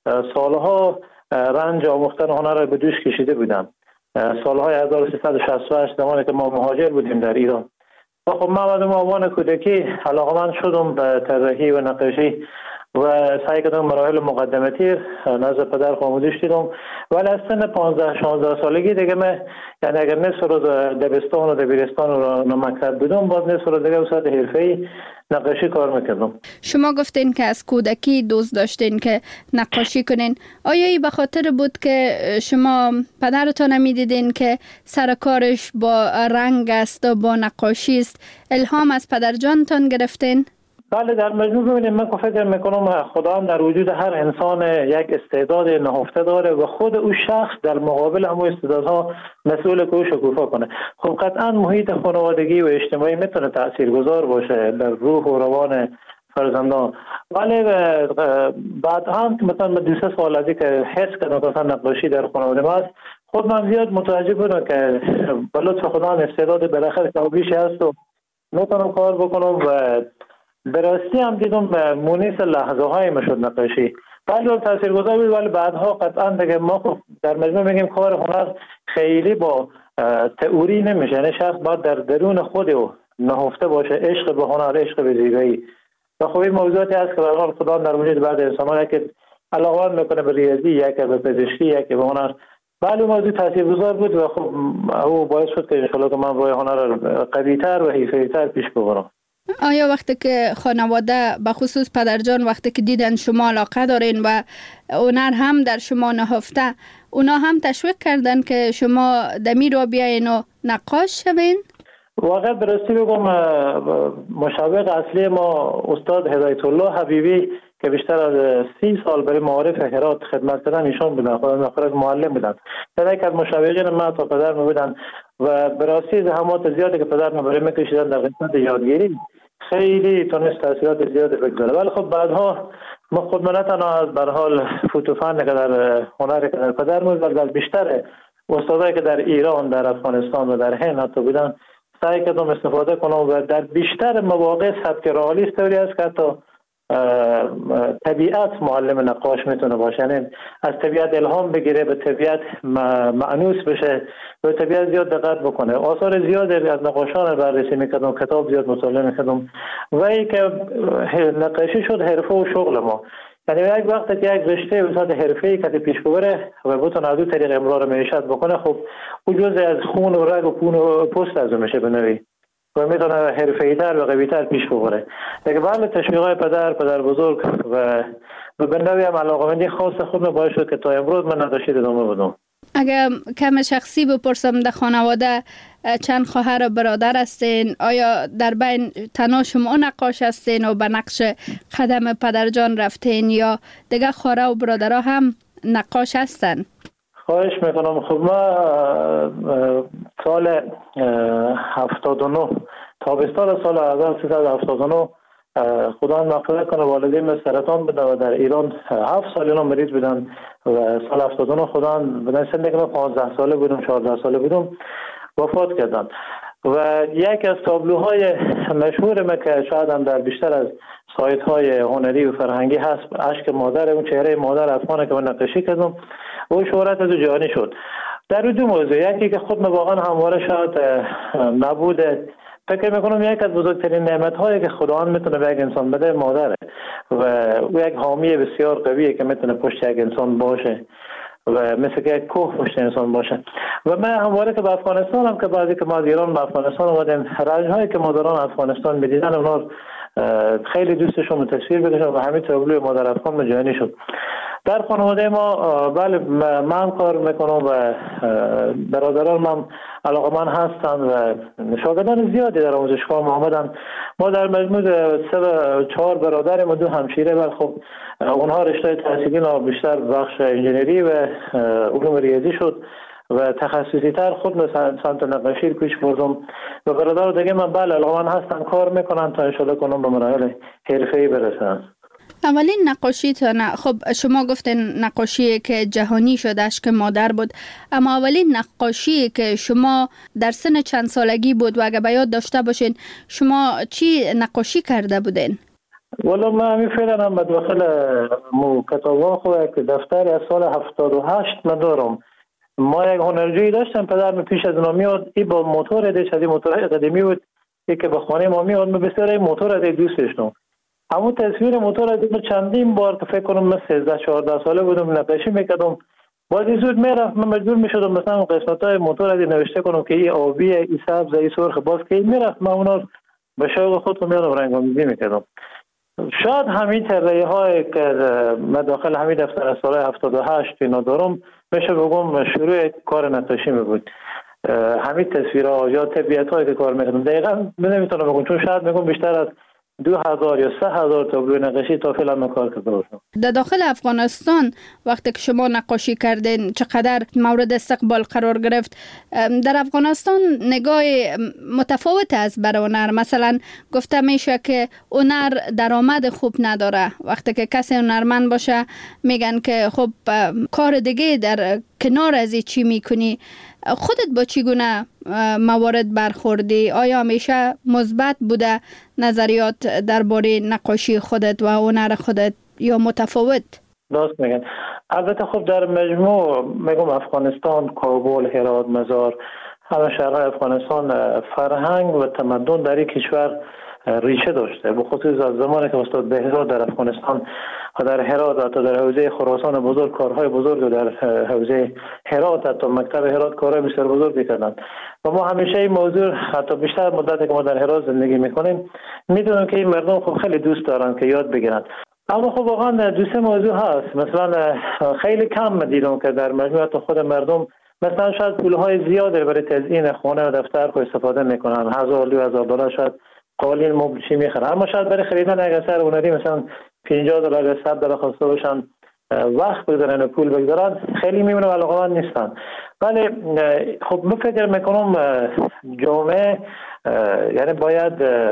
Speaker 3: سالها رنج آموختن هنر را به دوش کشیده بودم. سالهای هزار و سیصد و شصت و هشت زمانی که ما مهاجر بودیم در ایران. و خب من بعد عنوان کودکی علاقه‌مند شدم به طراحی و نقاشی و سعی کردم مراحل مقدماتی نزد پدر آموزش دیدم. ولی از سن پانزده شانزده سالگی دیگه من یعنی اگر نصف روز دبستان و دبیرستان و مکتب بودم باز نصف روز دیگه به صورت حرفه‌ای نقاشی کار میکردم.
Speaker 2: شما گفتین که از کودکی دوست داشتین که نقاشی کنین. آیا این به خاطر بود که شما پدرتان نمیدیدین که سر کارش با رنگ است و با نقاشی است، الهام از پدرجانتان گرفتین؟
Speaker 3: بله، در مجموع ببینید من که فکر میکنم خدا در وجود هر انسان یک استعداد نهفته داره و خود او شخص در مقابل همون استعدادها مسئول که او شکوفا کنه. خب قطعا محیط خانوادگی و اجتماعی میتونه تاثیرگذار باشه در روح و روان فرزندان. ولی بعد هم که مثلا من دو سه سال ازی که حس کردم که مثلا نقاشی در خانواده ما است، خود من زیاد متوجه بودم که به لطف خدا استعداد بالاخره کمابیش هست و میتونم کار بکنم و به راستی هم دیدم مونس لحظه های مشد نقاشی ولی تاثیرگذار بود. ولی بعدها قطعا دیگه ما خب در مجموع میگیم کار هنر خیلی با تئوری نمیشه، یعنی شخص باید در درون خود او نهفته باشه، عشق به هنر، عشق به زیبایی. و خب این موضوعاتی هست که به هر حال خدا در وجود بعض انسان‌ها که علاقه میکنه به ریاضی، یکی به پزشکی، یکی به هنر. بله موضوع تاثیرگذار بود و خب او باعث شد که ان شاءالله که من روی هنر قوی‌تر و حرفه‌ای‌تر پیش ببرم.
Speaker 2: آیا وقتی که خانواده به خصوص پدرجان وقتی که دیدن شما علاقه دارین و هنر هم در شما نهفته، اونا هم تشویق کردن که شما دمی رو بیاین و نقاش شوین؟
Speaker 3: واقعا براستی بگم مشوق اصلی ما استاد هدایت الله حبیبی که بیشتر از سی سال برای معارف هرات خدمت کردن ایشان بودن، خودم معلم بودن. در که از مشوقین ما تا پدر می بودن و براستی زحمات زیادی که پدر ما برای میکشیدن در قسمت یادگیری خیلی تونست تاثیرات زیادی بگذاره. ولی خب بعدها ما خود من تنها از به هر حال فوتوفن که در هنر که در پدر ما و در بیشتر استادایی که در ایران، در افغانستان و در هند حتی بودن سعی کردم استفاده کنم و در بیشتر مواقع سبک رئالیست طوری است که حتی طبیعت معلم نقاش میتونه باشه، یعنی از طبیعت الهام بگیره، به طبیعت معنوس بشه، به طبیعت زیاد دقت بکنه. آثار زیاد از نقاشان بررسی میکردم، کتاب زیاد مطالعه میکردم و ای که نقاشی شد حرفه و شغل ما. یعنی یک وقت که یک رشته به صورت حرفه‌ای که پیش ببره و بتونه از اون طریق امرار معیشت بکنه، خب او جزء از خون و رگ و خون و پوست از اون میشه به نوعی و میتونه حرفه‌ای‌تر و قوی‌تر پیش ببره. دیگه بله تشویق‌های پدر، پدر بزرگ و به نوعی هم علاقه‌مندی خاص خود باعث شد که تا امروز من نقاشی ادامه بدم.
Speaker 2: اگر کم شخصی بپرسم در خانواده چند خواهر و برادر هستین؟ آیا در بین تنها شما نقاش هستین و به نقش قدم پدرجان رفتین یا دیگه خواهر و برادرها هم نقاش هستن؟
Speaker 3: خواهش میکنم. خب ما سال هفتاد و نه تابستان سال هزار و سیصد و هفتاد و نه خدا مغفرت کنه والدین سرطان بودن و در ایران هفت سال اینا مریض بودن و سال هفتاد و نه خدا به سنی که من پانزده ساله بودم، چهارده ساله بودم وفات کردن. و یک از تابلوهای مشهور ما که شاید هم در بیشتر از سایت های هنری و فرهنگی هست، اشک مادر، اون چهره مادر افغانه که من نقاشی کردم و شهرت از جهانی شد. در دو موضوع، یکی که خود من واقعا همواره شاید نبوده، فکر میکنم یک از بزرگترین نعمت هایی که خداوند میتونه به یک انسان بده مادره و او یک حامی بسیار قویه که میتونه پشت یک انسان باشه و مثل که یک کوه پشت انسان باشه. و من همواره که به افغانستان هم که بعضی که ما از ایران به افغانستان اومدیم، رنج هایی که مادران افغانستان میدیدن اونا خیلی دوستشون به تصویر بکشن و همین تابلوی مادر افغان مجانی شد. در خانواده ما بله من کار میکنم و برادران من علاقه‌مند هستند و شاگردان زیادی در آموزشگاه ما آمدن. ما در مجموع سه و چهار برادریم و دو همشیره و خب اونها رشته تحصیلی ما بیشتر بخش انجینری و علوم ریاضی شد و تخصصی تر خود مثلا سمت نقاشی پیش بردم و برادر دیگه من بله علاقه‌مند هستن کار میکنن تا انشالله کنم به مراحل حرفه‌ای برسن.
Speaker 2: اولین نقاشیتان، خب شما گفتین نقاشی که جهانی شدش که مادر بود، اما اولین نقاشی که شما در سن چند سالگی بود و اگه به یاد داشته باشین شما چی نقاشی کرده بودین؟
Speaker 3: والا من همین فعلا هم داخل مو کتابا خود که دفتر از سال هفتاد و هشت من دارم. ما یک هنرجویی داشتم، پدر می پیش از اونا میاد، ای با موتور دیش از این موتور قدیمی بود که به خانه ما میاد، من بسیار این موتور از دوست داشتم همون تصویر موتور از چندین بار که فکر کنم من سیزده چهارده ساله بودم نقاشی میکردم، بازی زود میرفت من مجبور میشدم مثلا قسمت های موتور از نوشته کنم که این آبی، این سبز، این سرخ، باز که این میرفت من اونا به شوق خودم میادم رنگ‌آمیزی میکردم. شاید همین طراحی های که من داخل همین دفتر از سال هفتاد و هشت اینا دارم میشه بگم شروع کار نقاشی می بود. همین تصویرها یا طبیعت هایی که کار میکردم دقیقا نمیتونم بگم، چون شاید میگم بیشتر از دو هزار یا سه هزار تابلو نقاشی تا فعلا من کار کرده باشم.
Speaker 2: در داخل افغانستان وقتی که شما نقاشی کردین چقدر مورد استقبال قرار گرفت؟ در افغانستان نگاه متفاوت است بر هنر. مثلا گفته میشه که هنر درآمد خوب نداره. وقتی که کسی هنرمند باشه میگن که خب کار دیگه در کنار از چی میکنی. خودت با چگونه موارد برخوردی؟ آیا همیشه مثبت بوده نظریات درباره نقاشی خودت و هنر خودت یا متفاوت؟
Speaker 3: درست میگن. البته خب در مجموع میگم افغانستان، کابل، هرات، مزار، همه شهرهای افغانستان فرهنگ و تمدن در این کشور ریشه داشته. به خصوص از زمانی که استاد بهزاد در افغانستان و در هرات حتی در حوزه خراسان بزرگ کارهای بزرگ و در حوزه هرات حتی مکتب هرات کارهای بسیار بزرگی کردند و ما همیشه این موضوع حتی بیشتر مدتی که ما در هرات زندگی میکنیم میدونیم که این مردم خب خیلی دوست دارن که یاد بگیرن. اما خب واقعا دو سه موضوع هست. مثلا خیلی کم دیدم که در مجموعه خود مردم مثلا شاید پولهای زیادی برای تزیین خانه و دفتر خود استفاده میکنن، هزار دو هزار دلار شاید قالین مبل چی میخرن، اما شاید برای خریدن یک اثر هنری مثلا پنجاه دلار یا صد دلار خواسته باشن وقت بگذارن و پول بگذارن، خیلی میمونه علاقه‌مند نیستن. ولی خب من فکر میکنم جامعه یعنی باید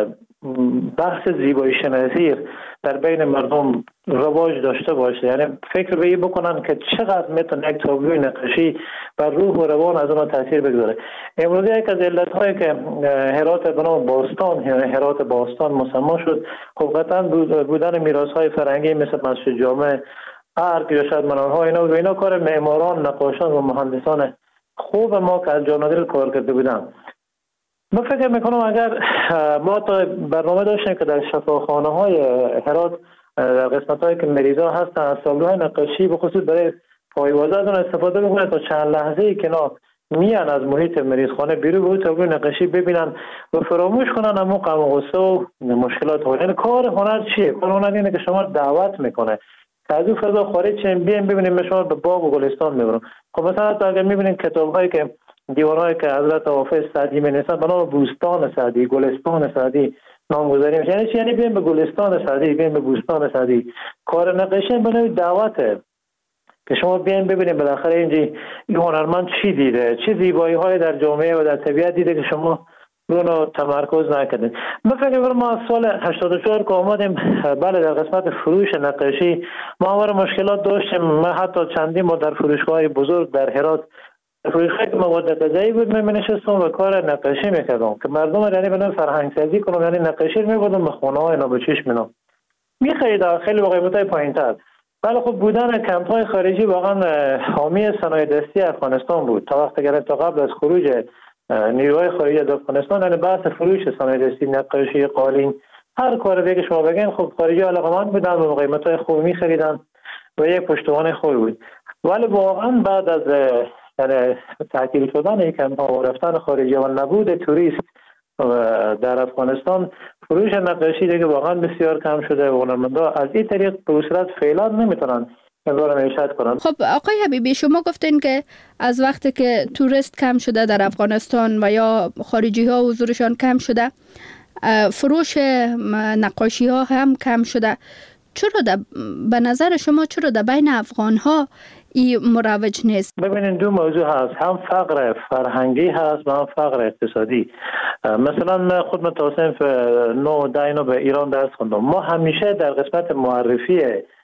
Speaker 3: بحث زیبایی شناسی در بین مردم رواج داشته باشه، یعنی فکر به این بکنن که چقدر میتونه یک تابلوی نقاشی بر روح و روان از اون تاثیر بگذاره. امروز یک از علت‌هایی که هرات به نام باستان، یعنی هرات باستان مسما شد، خب قطعا بودن میراث‌های فرهنگی مثل مسجد جامع، ارگ یا شاید منارها، اینا و اینا کار معماران، نقاشان و مهندسان خوب ما که از جان و دل کار کرده بودن. من فکر میکنم اگر ما تا برنامه داشتیم که در شفاخانه های هرات در قسمت هایی که مریضا هستن از تابلوهای نقاشی به خصوص برای پایوازه از اون استفاده بکنن تا چند لحظه ای که نا میان از محیط مریضخانه بیرون به تابلو نقاشی ببینن و فراموش کنن همون غم و غصه و مشکلات ها. یعنی کار هنر چیه؟ کار هنر اینه که شما دعوت میکنه که از اون فضا خارج شیم، بیایم ببینیم شما به باغ و گلستان میبرم. خب مثلا اگر میبینید کتاب هایی که دیوارهایی که حضرت حافظ سعدی می‌نویسن به نام بوستان سعدی، گلستان سعدی نامگذاری میشه. یعنی چی؟ یعنی بیایم به گلستان سعدی، بیایم به بوستان سعدی. کار نقاشی به نوعی دعوته که شما بیایم ببینید بالاخره اینجا این هنرمند چی دیده، چه زیبایی‌های در جامعه و در طبیعت دیده که شما اونو تمرکز نکردین. من فکر می‌کنم ما از سال هشتاد و چهار که آمدیم، بله در قسمت فروش نقاشی ما همواره مشکلات داشتیم. من حتی چندین ما در فروشگاه‌های بزرگ در هرات فروشگاه که مواد غذایی بود من نشستم و کار نقاشی میکردم که مردم یعنی بنام فرهنگ سازی کنم، یعنی نقاشی میبردم به خونه های اینا به چشم اینا میخریدن خیلی با قیمت های پایین تر. ولی خب بودن کمپ های خارجی واقعا حامی صنایع دستی افغانستان بود تا وقتی که تا قبل از خروج نیروهای خارجی از افغانستان، یعنی بحث فروش صنایع دستی، نقاشی، قالین، هر کار دیگه که شما بگین خب خارجی علاقه‌مند بودن و قیمت های خوب میخریدن و یک پشتوانه خوبی بود. ولی واقعا بعد از یعنی تعطیل شدن یک کمپ‌ها و رفتن خارجی و نبود توریست در افغانستان، فروش نقاشی دیگه واقعا بسیار کم شده و هنرمندا از این طریق به صورت فعلا نمیتونن امرار معیشت کنن.
Speaker 2: خب آقای حبیبی، شما گفتین که از وقتی که توریست کم شده در افغانستان و یا خارجی ها حضورشان کم شده، فروش نقاشی ها هم کم شده. چرا به نظر شما چرا در بین افغان ها این مروج نیست؟
Speaker 3: ببینید دو موضوع هست، هم فقر فرهنگی هست و هم فقر اقتصادی. مثلا من خود من تا صنف نو داینو به ایران درس خوندم. ما همیشه در قسمت معرفی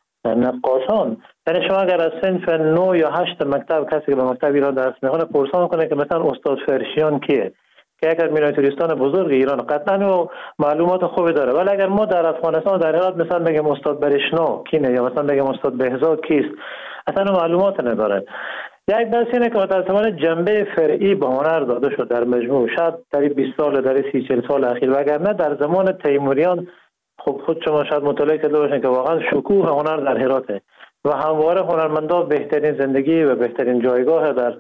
Speaker 3: نقاشان، یعنی شما اگر از صنف نو یا هشت مکتب کسی که به مکتب ایران درس میخونه پرسان کنه که مثلا استاد فرشیان کیه، که اگر میرای توریستان بزرگ ایران قطعا معلومات خوبی داره. ولی اگر ما در افغانستان در هرات مثلا بگیم استاد برشنا کینه یا مثلا بگیم استاد بهزاد کیست، اصلا معلومات نداره. یک بحث اینه که متاسفانه جنبه فرعی به هنر داده شد در مجموع، شاید در بیست سال در سی چهل سال اخیر، وگرنه در زمان تیموریان خب خود شما شاید مطالعه کرده باشین که واقعا شکوه هنر در هراته و همواره هنرمندان بهترین زندگی و بهترین جایگاه در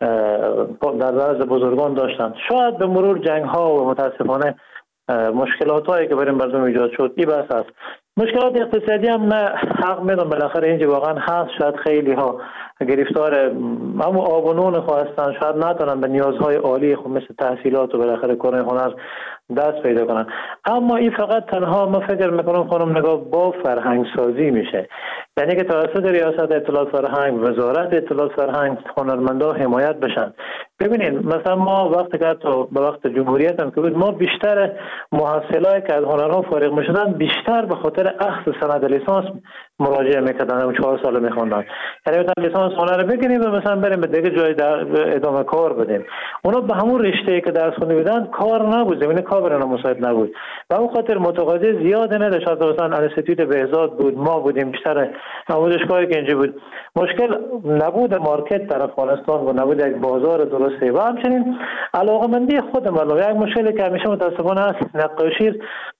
Speaker 3: در نزد بزرگان داشتند. شاید به مرور جنگ ها و متاسفانه مشکلات هایی که برای مردم ایجاد شد این بس است. مشکلات اقتصادی هم نه حق میدونم بالاخره اینجا واقعا هست. شاید خیلی ها گرفتار همون آب و نون خواستن، شاید نتونن به نیازهای عالی خود مثل تحصیلات و بالاخره کار هنر دست پیدا کنن. اما این فقط تنها ما فکر میکنم خانم نگاه با فرهنگ سازی میشه، یعنی که توسط ریاست اطلاعات فرهنگ، وزارت اطلاعات فرهنگ هنرمندا حمایت بشن. ببینید مثلا ما وقتی که تو به وقت جمهوریت هم که بود ما بیشتر محصلایی که از هنرها فارغ میشدن بیشتر به خاطر اخذ سند لیسانس مراجعه میکردن و چهار سال میخوندن. یعنی مثلا لیسانس هنر رو بگیریم و مثلا بریم به دیگه جای ادامه کار بدیم. اونا به همون رشته‌ای که درس خونده بودن کار نبود، زمین کار برای مساعد نبود. و اون خاطر متقاضی زیاد نداشت. مثلا انستیتوت بهزاد بود، ما بودیم بیشتر آموزشگاهی که اینجا بود. مشکل نبود مارکت در افغانستان و نبود یک بازار درسته و همچنین علاقمندی خود مردم. یک مشکلی که همیشه متاسفانه است، نقاشی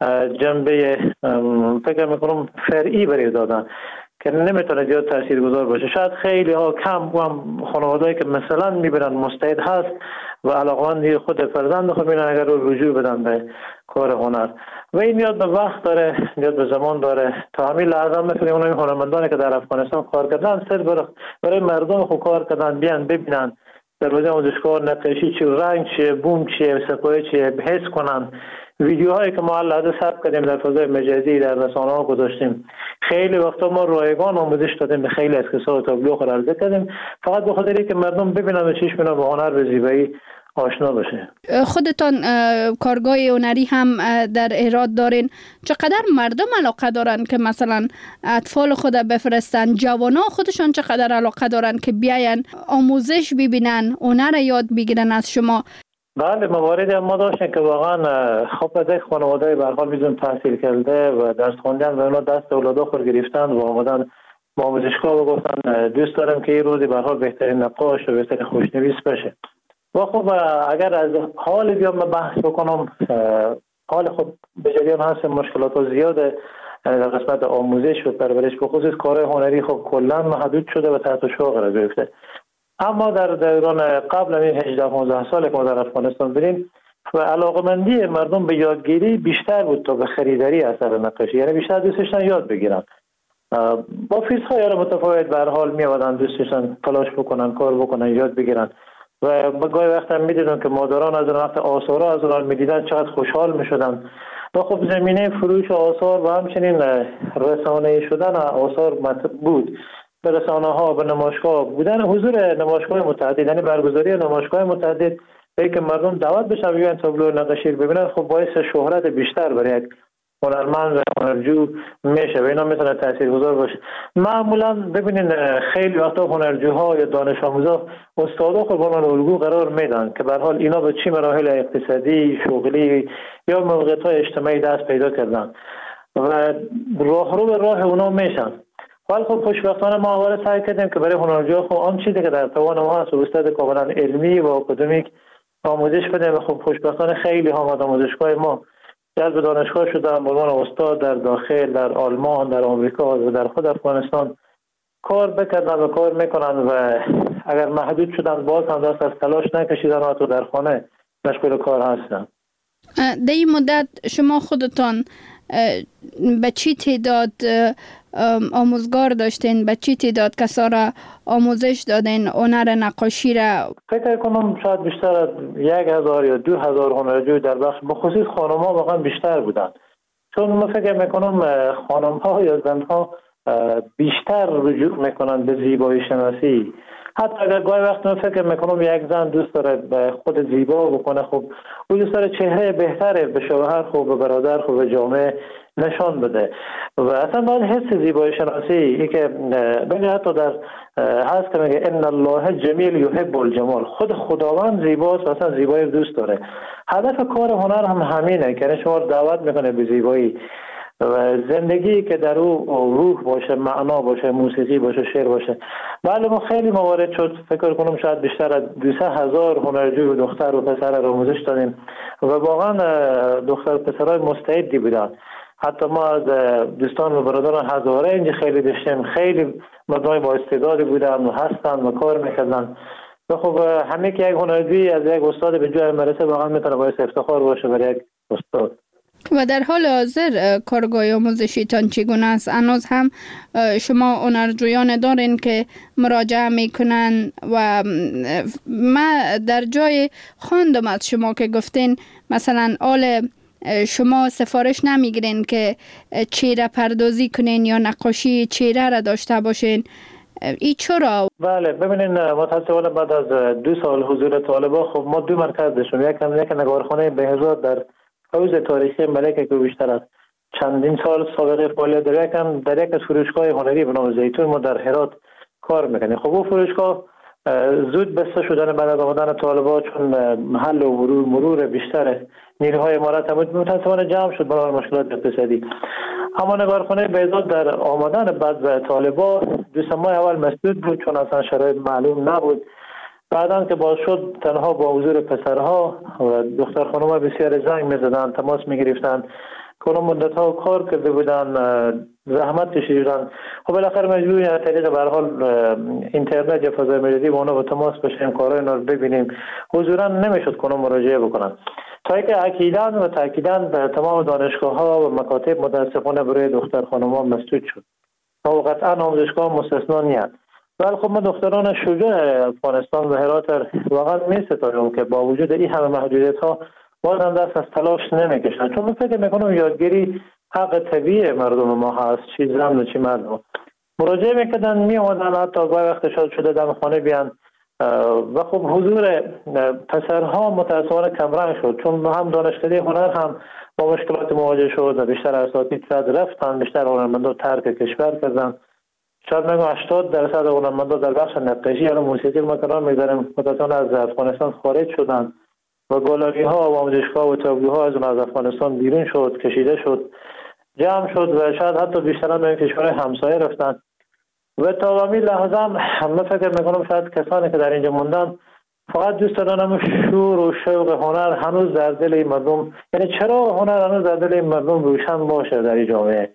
Speaker 3: جنبه فکر میکنم فرعی برای دادن که نمیتونه زیاد تاثیرگذار باشه. شاید خیلی ها کم و هم خانواده‌ای که مثلا میبرن مستعد هست و علاقمندی خود فرزند خود میبینن اگر رو رجوع بدن به کار هنر و این یاد به وقت داره، یاد به زمان داره. تا همین لحظه میتونیم اون هنرمندانی که در افغانستان کار کردن صرف برای مردم خود کار کردن بیان ببینن در روزه آموزشگاه نقاشی چی، رنگ چی، بوم چی، سپایه چی حس کنن. ویدیوهایی که ما لحظه ثبت کردیم در فضای مجازی در رسانه‌ها گذاشتیم. خیلی وقتا ما رایگان آموزش دادیم به خیلی از کسا و تابلو خود عرضه کردیم فقط به خاطر اینکه مردم ببینن و چشم با هنر به زیبایی آشنا بشه.
Speaker 2: خودتان کارگاه هنری هم در ایراد دارین، چقدر مردم علاقه دارن که مثلا اطفال خود بفرستن؟ جوانا خودشان چقدر علاقه دارن که بیاین آموزش ببینن، هنر یاد بگیرن از شما؟
Speaker 3: بله مواردی ما داشتیم که واقعا خب از یک خانواده به هر حال میدون تحصیل کرده و درس خوندن و اونا دست اولادا خود گرفتن و آمدن با آموزشگاه و گفتن دوست دارم که این روزی به هر حال بهترین نقاش و بهترین خوشنویس بشه. و خب اگر از حال بیام بحث بکنم، حال خب به جریان هست مشکلات ها زیاده در قسمت آموزش و پرورش، به خصوص کار هنری خب کلا محدود شده و تحت شعار قرار گرفته. اما در دوران قبل این هجده پانزده سال که ما در افغانستان بودیم و علاقمندی مردم به یادگیری بیشتر بود تا به خریداری اثر نقاشی، یعنی بیشتر دوست داشتن یاد بگیرن. با فیزهای متفاوت به هر حال می آمدن دوست داشتن تلاش بکنن، کار بکنن، یاد بگیرن و گاهی وقت هم می‌دیدن که مادران از اون وقت آثارها از اون می‌دیدن چقدر خوشحال می‌شدن. و خب زمینه فروش آثار و همچنین رسانه‌ای شدن آثار بود. به رسانه‌ها، به نمایشگاه بودن، حضور نمایشگاه متعدد، یعنی برگزاری نمایشگاه متعدد به که مردم دعوت بشن بیان تابلو نقاشی ببینن، خب باعث شهرت بیشتر برای یک هنرمند و هنرجو میشه و اینا میتونه تاثیرگذار باشه. معمولا ببینین خیلی وقتا هنرجوها یا دانش آموزا استادا خود به الگو قرار میدن که به هر حال اینا به چه مراحل اقتصادی، شغلی یا موقعیت‌های اجتماعی دست پیدا کردن و راهرو به راه اونا میشن. ولی خب خوشبختانه ما اول سعی کردیم که برای هنرجوها خب آن چیزی که در توان ما هست و استاد کاملا علمی و اکادمیک آموزش بدیم و خب خوشبختانه خیلی ها آموزشگاه ما جلب دانشگاه شدن به عنوان استاد در داخل، در آلمان، در آمریکا و در خود افغانستان کار بکردن و کار میکنن و اگر محدود شدن باز هم دست از تلاش نکشیدن و تو در خانه مشغول کار هستن.
Speaker 2: در این مدت شما خودتان به چی تعداد آموزگار داشتین؟ به چی تعداد کسا را آموزش دادین هنر نقاشی را؟
Speaker 3: فکر کنم شاید بیشتر از یک هزار یا دو هزار هنرجوی در بخش بخصوص خانم ها واقعا بیشتر بودن، چون ما فکر میکنم خانم ها یا زن ها بیشتر رجوع میکنن به زیبایی شناسی. حتی اگر گاهی وقت من فکر میکنم یک زن دوست داره به خود زیبا بکنه، خب او دوست داره چهره بهتره به شوهر خب به برادر خب به جامعه نشان بده و اصلا باید حس زیبایی شناسی ای که بگه حتی در هست که میگه ان الله جمیل یحب الجمال، خود خداوند زیباست و اصلا زیبایی دوست داره. هدف کار هنر هم همینه که شما دعوت میکنه به زیبایی و زندگی که در او روح باشه، معنا باشه، موسیقی باشه، شعر باشه. بله ما خیلی موارد شد، فکر کنم شاید بیشتر از دویست هزار هنرجوی و دختر و پسر را آموزش دادیم و واقعا دختر و پسرای مستعدی بودن. حتی ما از دوستان و برادران هزاره اینجا خیلی داشتیم، خیلی مردم با استعدادی بودن و هستن و کار میکردن. و خب همه که یک هنرمندی از یک استاد به جای مرسه واقعا میتونه باعث افتخار باشه برای یک استاد.
Speaker 2: و در حال حاضر کارگاه آموزشیتان چگونه است؟ هنوز هم شما هنرجویان دارین که مراجعه میکنن؟ و ما در جای خواندم از شما که گفتین مثلا آل شما سفارش نمیگیرین که چهره پردازی کنین یا نقاشی چهره را داشته باشین. ای چرا؟
Speaker 3: بله ببینین متاسفانه بعد از دو سال حضور طالبا خب ما دو مرکز داشتیم. یک یک نگارخانه بهزاد در حوزه تاریخی ملکه که بیشتر از چندین سال سابقه فعالیت داره، یکم در یک از فروشگاه هنری به نام زیتون ما در هرات کار میکنیم. خب اون فروشگاه زود بسته شدن بعد از آمدن طالبا، چون محل و مرور مرور بیشتر نیروهای امارات متاسفانه جمع شد برای مشکلات اقتصادی. اما نگارخانه بهزاد در آمدن بعد به طالبا دو ماه اول مسدود بود چون اصلا شرایط معلوم نبود. بعداً که باز شد تنها با حضور پسرها و دختر خانم‌ها بسیار زنگ می‌زدن، تماس می‌گرفتن، کنون مدت‌ها کار کرده بودن، زحمت کشیدن. خب بالاخره مجبوریم از طریق به هر حال اینترنت یا فضای مجازی با اونا با تماس بشیم، کارهای اینا رو ببینیم. حضوراً نمیشد کنون مراجعه بکنن. تا اینکه اکیداً و تأکیداً تمام دانشگاه‌ها و مکاتب متأسفانه برای دختر خانم‌ها مسدود شد. و قطعاً آموزشگاه مستثنا نیست. ولی خب ما دختران شجاع افغانستان و هرات واقعا می‌ستایم که با وجود این همه محدودیت‌ها باز هم دست از تلاش نمی‌کشن، چون من فکر می‌کنم یادگیری حق طبیعی مردم ما هست، چی زن و چی مرد. مراجعه می‌کردن، می‌آمدن حتی گاهی وقت شاد شده دم خانه بیان و خب حضور پسرها متأسفانه کمرنگ شد، چون هم دانشکده هنر هم با مشکلات مواجه شد و بیشتر اساتید رد رفتن، بیشتر هنرمندان ترک کشور کردن. شاید میگم هشتاد درصد هنرمندان در بخش نقاشی یا موسیقی ما کنار می‌ذاریم متأسفانه از افغانستان خارج شدن و گالری ها و آموزشگاه و تابلوها از اون از افغانستان بیرون شد، کشیده شد، جمع شد و شاید حتی بیشتر هم به کشورهای همسایه رفتن. و تا همین لحظه هم من فکر میکنم شاید کسانی که در اینجا موندن فقط دوست دارن شور و شوق هنر هنوز در دل این مردم، یعنی چرا هنر هنوز در دل این مردم روشن باشه در این جامعه.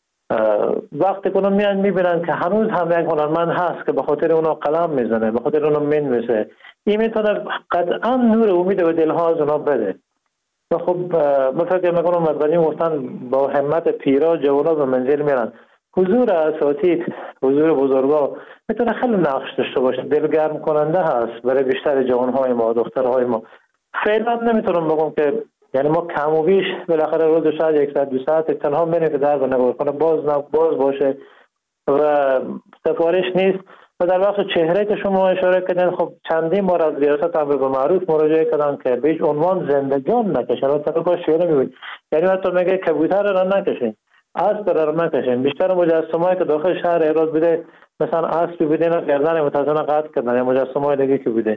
Speaker 3: وقتی که اونا میان میبینن که هنوز هم یک هنرمند هست که به خاطر اونا قلم میزنه، به خاطر اونا مینویسه، این میتونه قطعا نور امید به دلها از اونا بده. و خب من فکر میکنم مردمی گفتن با همت پیرا جوانا به منزل میرن. حضور اساتید، حضور بزرگا میتونه خیلی نقش داشته باشه، دلگرم کننده هست برای بیشتر جوانهای ما، دخترهای ما. فعلا نمیتونم بگم که یعنی ما کم و بیش بالاخره روز شاید یک ساعت دو ساعت تنها میریم که در نگارخانه باز باز باشه و سفارش نیست. و در وقت چهره که شما اشاره کردن خب چندین بار از ریاست امر به معروف مراجعه کردن که به هیچ عنوان زندگان نکشن. و طبقا شعر میگوید یعنی حتی میگه کبوتر را نکشین، اسب را نکشین. بیشتر مجسمه‌ای که داخل شهر هرات بوده مثلا اسبی بوده اینا گردن متأسفانه قطع کردن یا مجسمه‌های دیگه که بوده.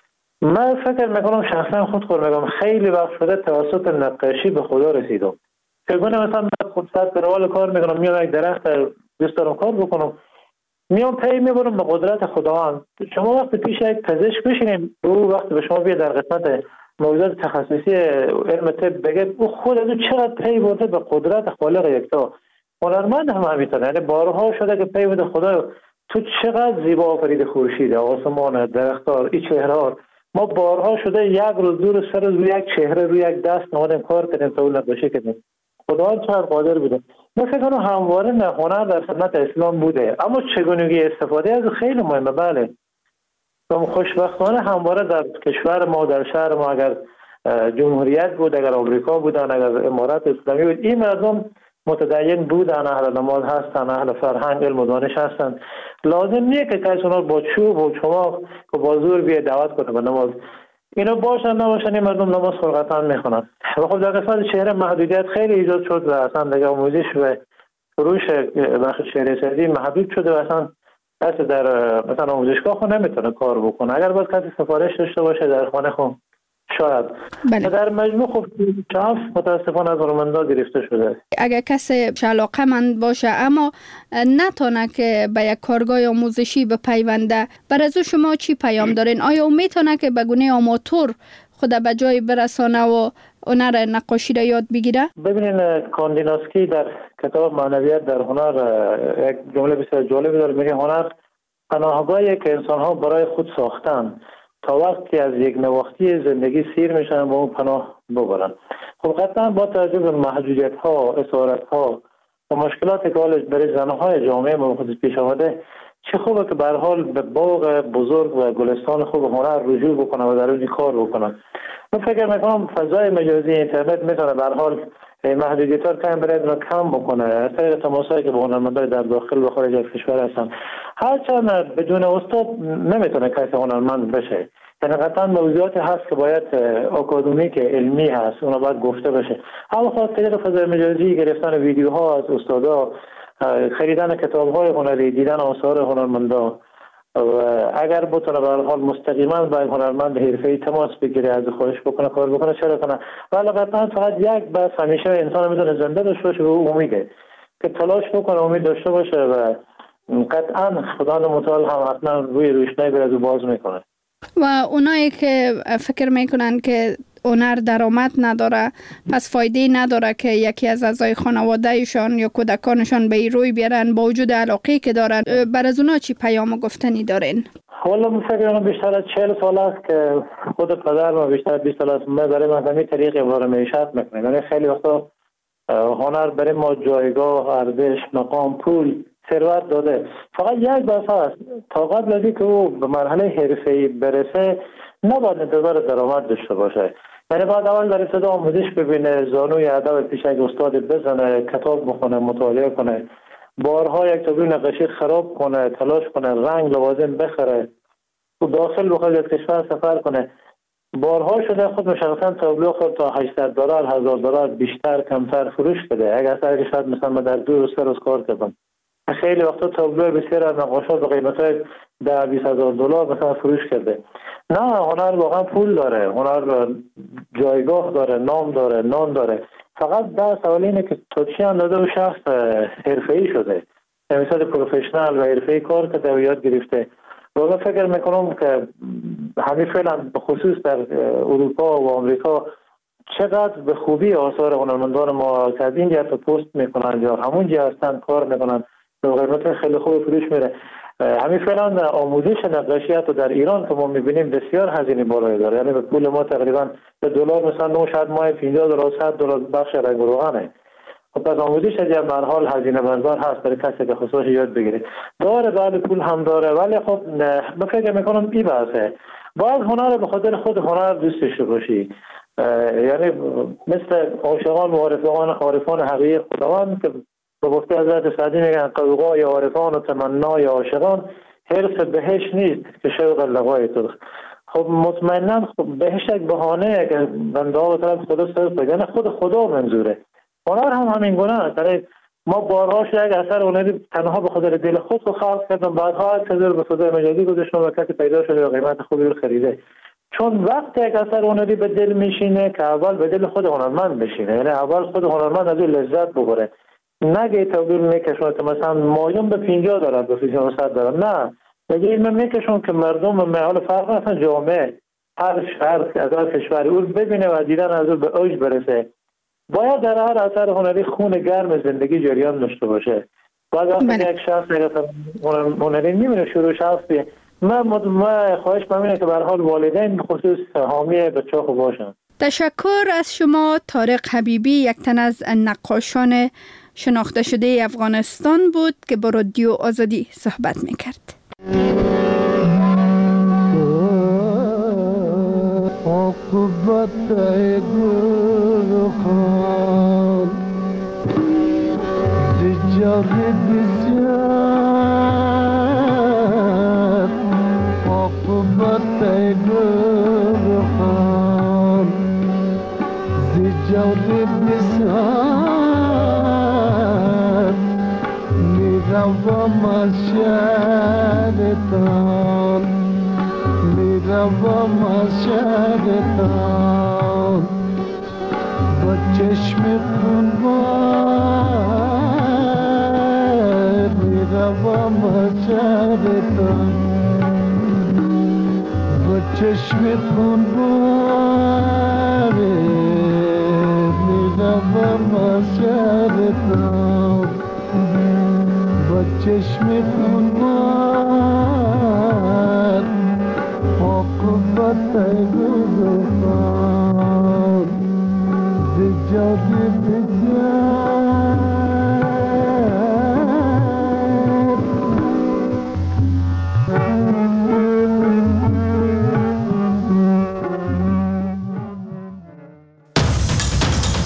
Speaker 3: من فکر میکنم شخصا خود خود میگم خیلی وقت شده توسط نقاشی به خدا رسیدم. چگونه مثلا من خود ساعت به روال کار میکنم، میام یک درخت دوست دارم کار بکنم، میام پی میبرم به قدرت خداوند. شما وقتی پیش یک پزشک بشینیم او وقتی به شما بیاد در قسمت موضوعات تخصصی علم طب بگه او خود از چقدر پی برده به قدرت خالق یکتا. هنرمند هم همینطوره، یعنی بارها شده که پی برده خدا تو چقدر زیبا آفرید خورشید، آسمان، درختار، این چهره. ما بارها شده یک روز دو روز سه روز روی یک چهره روی یک دست نمادیم کار کردیم تا اون نقاشی کردیم. خدا چقدر قادر بوده. من فکر کنم همواره هنر در سنت اسلام بوده، اما چگونگی استفاده از خیلی مهمه. بله خوشبختانه همواره در کشور ما در شهر ما اگر جمهوریت بود، اگر آمریکا بودن، اگر امارات اسلامی بود، این مردم متدین بودن، اهل نماز هستن، اهل فرهنگ علم و دانش هستن. لازم نیست که کسی اونا با چوب و چماق که با زور بیه دعوت کنه به نماز. اینا باشن نباشن این مردم نماز خلقتا میخونن. و خب در قسمت شهر محدودیت خیلی ایجاد شد و اصلا دیگه آموزش و فروش بخش شهر سازی محدود شده و اصلا کسی در مثلا آموزشگاه خود نمیتونه کار بکنه. اگر باز کسی سفارش داشته باشه در خانه خود شاید.
Speaker 2: بله.
Speaker 3: در مجموع خب چاف متاسفانه از هنرمندا گرفته شده.
Speaker 2: اگر کسی علاقه مند باشه اما نتونه که به یک کارگاه آموزشی بپیونده، برای از شما چی پیام دارین؟ آیا میتونه که به گونه آماتور خود به جای برسانه و هنر نقاشی را یاد بگیره؟
Speaker 3: ببینین کاندیناسکی در کتاب معنویت در هنر یک جمله بسیار جالبی داره، میگه هنر پناهگاهی که انسان ها برای خود ساختن تا وقتی از یک نواختی زندگی سیر میشن و اون پناه ببرن. خب قطعا با توجه به محدودیت ها، اسارت ها و مشکلاتی که حالش برای زنهای جامعه ما خود پیش آمده، چه خوبه که به هر حال به باغ بزرگ و گلستان خوب هنر رجوع بکنه و در اون کار بکنه. من فکر میکنم فضای مجازی اینترنت میتونه به هر حال محدودیت‌ها رو کم برای کم بکنه از طریق تماسایی که با هنرمندان در داخل و خارج از کشور هستن. هرچند بدون استاد نمیتونه کسی هنرمند بشه، یعنی قطعا موضوعاتی هست که باید اکادمیک علمی هست، اونا باید گفته بشه. اما خاص طریق فضای مجازی، گرفتن ویدیوها از استادا، خریدن کتاب‌های هنری، دیدن آثار هنرمندان و اگر بتونه به هر حال مستقیما با هنرمند حرفه‌ای تماس بگیره، از خواهش بکنه کار بکنه، چرا کنه. ولی قطعا فقط یک بس همیشه انسان میتونه زنده داشته باشه و امیده که تلاش بکنه، امید داشته باشه و قطعا خدا متعال هم حتما روی روشنایی برای او باز میکنه.
Speaker 2: و اونایی که فکر میکنن که هنر درآمد نداره، پس فایده نداره که یکی از اعضای خانوادهشان یا کودکانشان به این روی بیارن با وجود علاقه که دارن، بر از اونا چی پیام گفتنی دارین؟
Speaker 3: والا من فکر کنم بیشتر از چهل سال است که خود پدر ما بیشتر بیست سال است ما برای ما همین طریق ابزار معیشت میکنیم. یعنی خیلی وقتا هنر برای ما جایگاه، ارزش، مقام، پول، ثروت داده. فقط یک بحث هست، تا قبل از اینکه او به مرحله حرفه‌ای برسه نباید انتظار درآمد داشته باشه. یعنی بعد اول در ابتدا آموزش ببینه، زانوی ادب پیش یک استاد بزنه، کتاب بخونه، مطالعه کنه، بارها یک تابلو نقاشی خراب کنه، تلاش کنه، رنگ لوازم بخره و داخل و خارج از کشور سفر کنه. بارها شده خود مشخصا تابلو خود تا هشتصد دلار، هزار دلار بیشتر کمتر فروش بده. اگر اثر شاید مثلا ما در دو روز سه روز کار کردم، خیلی وقتا تابلو بسیار از نقاشات به قیمت‌های ده بیست هزار دلار مثلا فروش کرده. نه، هنر واقعا پول داره، هنر جایگاه داره، نام داره، نام داره. فقط در سوال اینه که تا چی اندازه و شخص حرفه‌ای شده، مثلا پروفشنال و حرفه‌ای کار کرده و یاد گرفته. و من فکر میکنم که همین فعلا به خصوص در اروپا و آمریکا چقدر به خوبی آثار هنرمندان ما که از این جهت پست میکنن یا همون جهت هستن کار میکنن به قیمت خیلی خوب فروش میره. همین فعلا آموزش نقاشی حتی در ایران که ما میبینیم بسیار هزینه بالایی داره، یعنی به پول ما تقریبا به دلار مثلا نوشد ماه پنجاه دلار صد دلار بخش رنگ و روغنه. خب پس آموزش از یک مرحله هزینه بردار هست برای کسی که خصوصا یاد بگیره. داره بعد پول هم داره، ولی خب من فکر میکنم این بحثه باید هنر به خاطر خود هنر دوستش باشی. یعنی مثل عاشقان و عارفان عارفان حقیقی خداوند که به گفته حضرت سعدی میگن قوقای عارفان و تمنای عاشقان حرص بهش نیست که شوق لقای تو. خب مطمئنا خب بهش یک بهانه که بنده ها به طرف خدا سرس بگن، خود خدا منظوره. هنر هم همین گونه است. ما بارها شده یک اثر هنری تنها به خاطر دل خود رو خلق کردم، بعدها از کذر به فضای مجازی گذاشتم و کسی پیدا شده و قیمت خوبی رو خریده. چون وقتی یک اثر هنری به دل میشینه که اول به دل خود هنرمند بشینه، یعنی اول خود هنرمند از اون لذت ببره، نگه تبدیل میکشونه مثلا مایون به پنجاه دلار به پنجاه دلار، نه نگه این میکشون که مردم محال فرق اصلا جامعه هر شهر از هر کشوری اون ببینه و دیدن از اون به اوج برسه. باید در هر اثر هنری خون گرم زندگی جریان داشته باشه. باید وقتی یک شخص هنری میبینه شروع شخصی ما ما خواهش می‌کنم که به هر حال والدین خصوص حامی بچه‌ها خوب باشن.
Speaker 2: تشکر از شما طارق حبیبی، یک تن از نقاشان شناخته شده افغانستان بود که با رادیو آزادی صحبت میکرد.
Speaker 4: چشم خون باره شهر تو با چشم خونبار عاقبت گذار زجاجی بجا